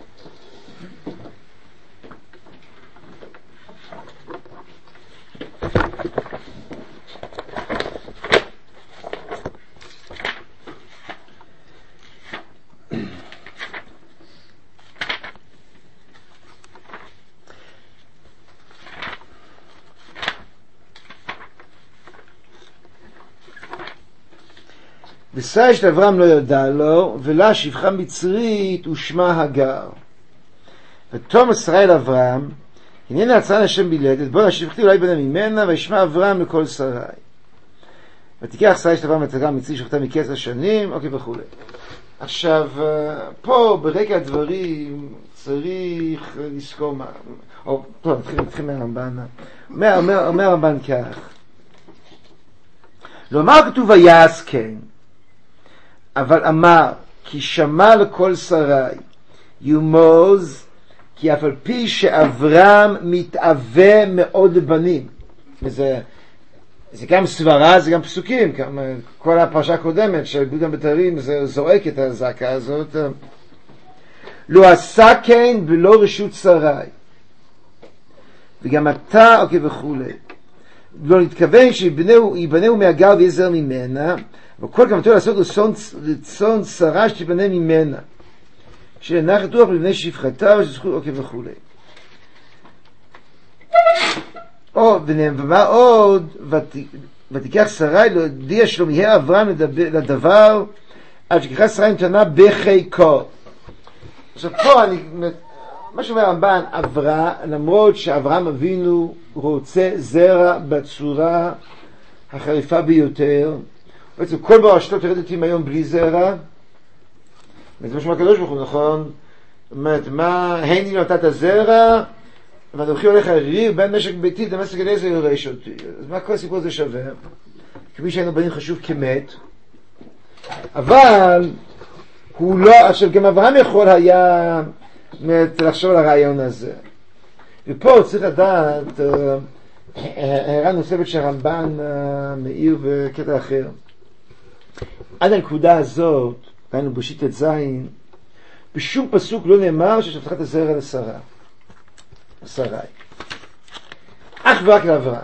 ושרה של אברהם לא ידע לו, ולה שפחה מצרית ושמה הגר. ותאמר שרה אל אברהם, הננה הצעה השם בלדת, בוא שפחתי אולי בנה ממנה, וישמע אברהם לכל שרי. ותיקח שרה של אברהם את הגר מצרית שפחתה מקץ שנים, אוקיי וכו'. עכשיו, פה ברקע הדברים צריך לזכור מה, או, טוב, נתחיל מהרמב"ן. אומר הרמב"ן כך, לא אמר כתוב ויעש כן, אבל אמר כי שמע לכל שרי יומוז כי אף על פי שאברהם מתאווה מאוד בנים. זה גם סברה, זה גם פסוקים, כל הפרשה הקודמת של בודם בתרים זה זועק את הזעקה הזאת. לא עשה כן ולא רשות שרי, וגם אתה אוקיי וכו'. לא נתכוון שיבנהו מהגר ויזר ממנה, וכל כוונתו לעשות רצון שרה שתיבנה ממנה, שלנח רוח לבני שפחתה ושזכות אוקיי וכו'. ומה עוד, ותיקח שרה להודיע שלא מיהר אברהם לדבר עד שכחה שרה נתנה בחיקו. עכשיו פה מה שאומר הרמב"ן, למרות שאברהם אבינו רוצה זרע בצורה החריפה ביותר, בעצם כל ברשתות תרד אותים היום בלי זרע, וזה מה שאומר הקדוש ברוך הוא, נכון? זאת אומרת, הן לי נתת זרע, ואנוכי הולך ריר בין משק ביתי דמשק אליעזר יורש אותי. אז מה כל הסיפור הזה שווה? כמי שהיינו בנים חשוב כמת, אבל הוא לא, עכשיו גם אברהם יכול היה לחשוב על הרעיון הזה. ופה צריך לדעת הערה נוספת שהרמב"ן מאיר בקטע אחר. עד הנקודה הזאת, ראינו בראשית ט"ז, בשום פסוק לא נאמר שיש הבטחת הזרע לשרי. אך ורק לאברהם.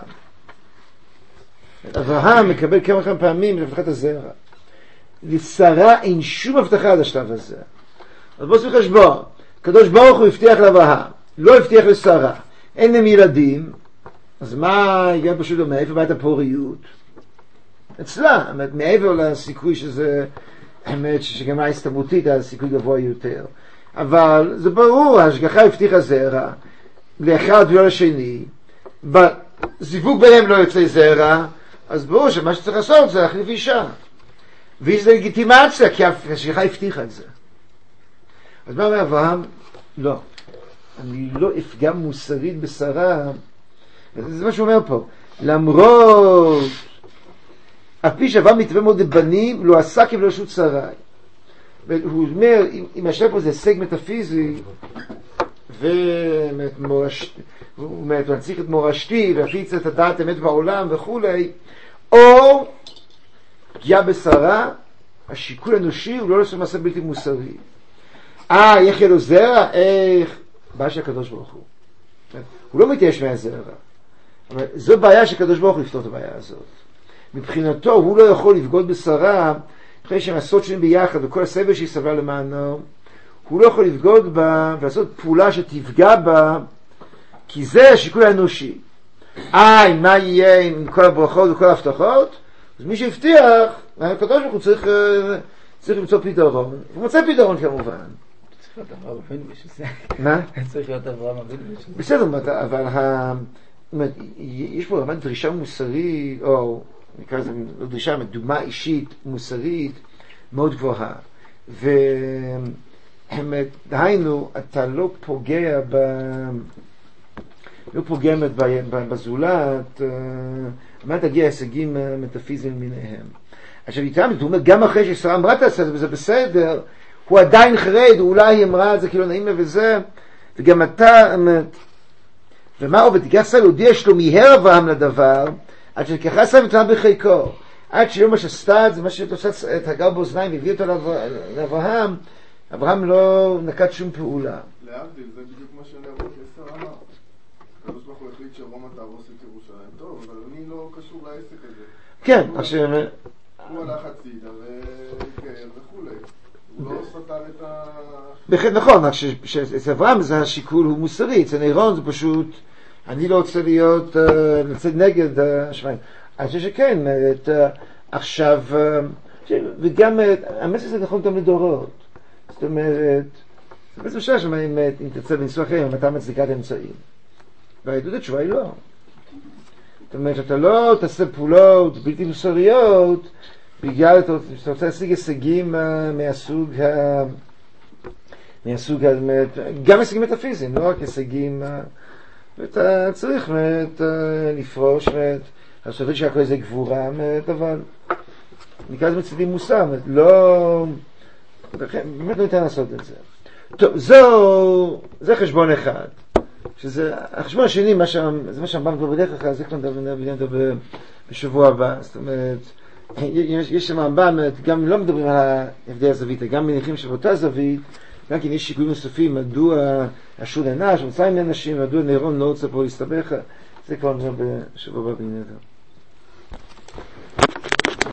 אברהם מקבל כמה פעמים את הבטחת הזרע. לשרה אין שום הבטחה עד השלב הזה. אז בואו עושים חשבון. הקדוש ברוך הוא הבטיח לאברהם, לא הבטיח לשרה. אין להם ילדים, אז מה הגיע פשוט לו מאיפה באת הפוריות? אצלה, מעבר לסיכוי שזה, האמת שגם ההסתברותית הסיכוי גבוה יותר. אבל זה ברור, ההשגחה הבטיחה זרע, לאחד ולא לשני, בזיווג ביניהם לא יוצא זרע, אז ברור שמה שצריך לעשות זה להחליף אישה. וזה לגיטימציה, כי השליחה הבטיחה את זה. אז מה אומר אברהם? לא. אני לא אפגע מוסרית בשרה. זה מה שהוא אומר פה. למרות, על פי שעבר מתווה מאוד לבנים, לא עשה כבלרשות שרי. והוא אומר, אם השם פה זה הישג מטאפיזי, הוא מנציח את מורשתי, והפיץ את הדעת אמת בעולם וכולי, או פגיעה בשרה, השיקול האנושי הוא לא לעשות מעשה בלתי מוסרי. איך יהיה לו זרע? איך? בעיה של הקדוש ברוך הוא. הוא לא מתייאש מהזרע. אבל זו בעיה של הקדוש ברוך הוא לפתור את הבעיה הזאת. מבחינתו הוא לא יכול לבגוד בשרה, אחרי שהם עשות שנים ביחד וכל הסבל שהיא סבלה למענו, הוא לא יכול לבגוד בה ולעשות פעולה שתפגע בה, כי זה השיקול האנושי. מה יהיה עם כל הברכות וכל ההבטחות? אז מי שהבטיח, הקדוש ברוך הוא צריך למצוא פתרון. הוא מוצא פתרון כמובן. צריך להיות אברהם אבינו בשביל זה. מה? צריך להיות אברהם אבינו בשביל זה. בסדר, אבל יש פה רמת דרישה מוסרית, או נקרא לזה לא דרישה, דוגמה אישית מוסרית מאוד גבוהה. דהיינו, אתה לא פוגע בזולת, מה תגיע הישגים מטאפיזיים מיניהם. עכשיו איתם, הוא אומר, גם אחרי ששרה אמרה את זה, וזה בסדר, הוא עדיין חרד, אולי היא אמרה את זה כאילו נעים לה וזה, וגם אתה, ומה עובד? תיקח סל, הודיע שלו מיהר אברהם לדבר, עד שתיקחה סל ותנה בחיקו, עד שיום מה שעשתה את זה, מה שתוצא את הגר באוזניים והביא אותו לאברהם, אברהם לא נקט שום פעולה. להבדיל, זה בדיוק מה שנערות יסר אמר. הקדוש ברוך הוא החליט שרומא תהרוס את ירושלים. טוב, אבל אני לא קשור לעסק הזה. כן, עכשיו... הוא הלך הצידה והתגייר וכולי. הוא לא סתר את ה... בהחלט נכון, רק שאצל אברהם זה השיקול הוא מוסרי, אצל נירון זה פשוט, אני לא רוצה להיות, לצאת נגד השמיים. אני חושב שכן, עכשיו, וגם המסר זה נכון גם לדורות. זאת אומרת, זה בעצם שאלה שמה אם תרצה לנסוע אחרים, אם אתה מצדיקה את האמצעים. והעדות התשובה היא לא. זאת אומרת, שאתה לא תעשה פעולות בלתי מוסריות, בגלל שאתה רוצה להשיג הישגים מהסוג, גם הישגים מטאפיזיים, לא רק הישגים, ואתה צריך לפרוש, לעשות שהכל איזה גבורה, אבל נקרא לזה מצדי מוסר, לא... באמת לא ניתן לעשות את זה. טוב, זה חשבון אחד. שזה, החשבון השני, זה מה שהרמב"ם כבר בדרך כלל, זה כבר נדבר בשבוע הבא. זאת אומרת, יש שם הרמב"ם, גם לא מדברים על ההבדל הזווית, גם מניחים שבאותה זווית, גם כן יש שיקולים נוספים, מדוע אשור לנש, מצרים לנשים, מדוע נירון לא רוצה פה להסתבך, זה כבר נדבר בשבוע הבא בנדבר.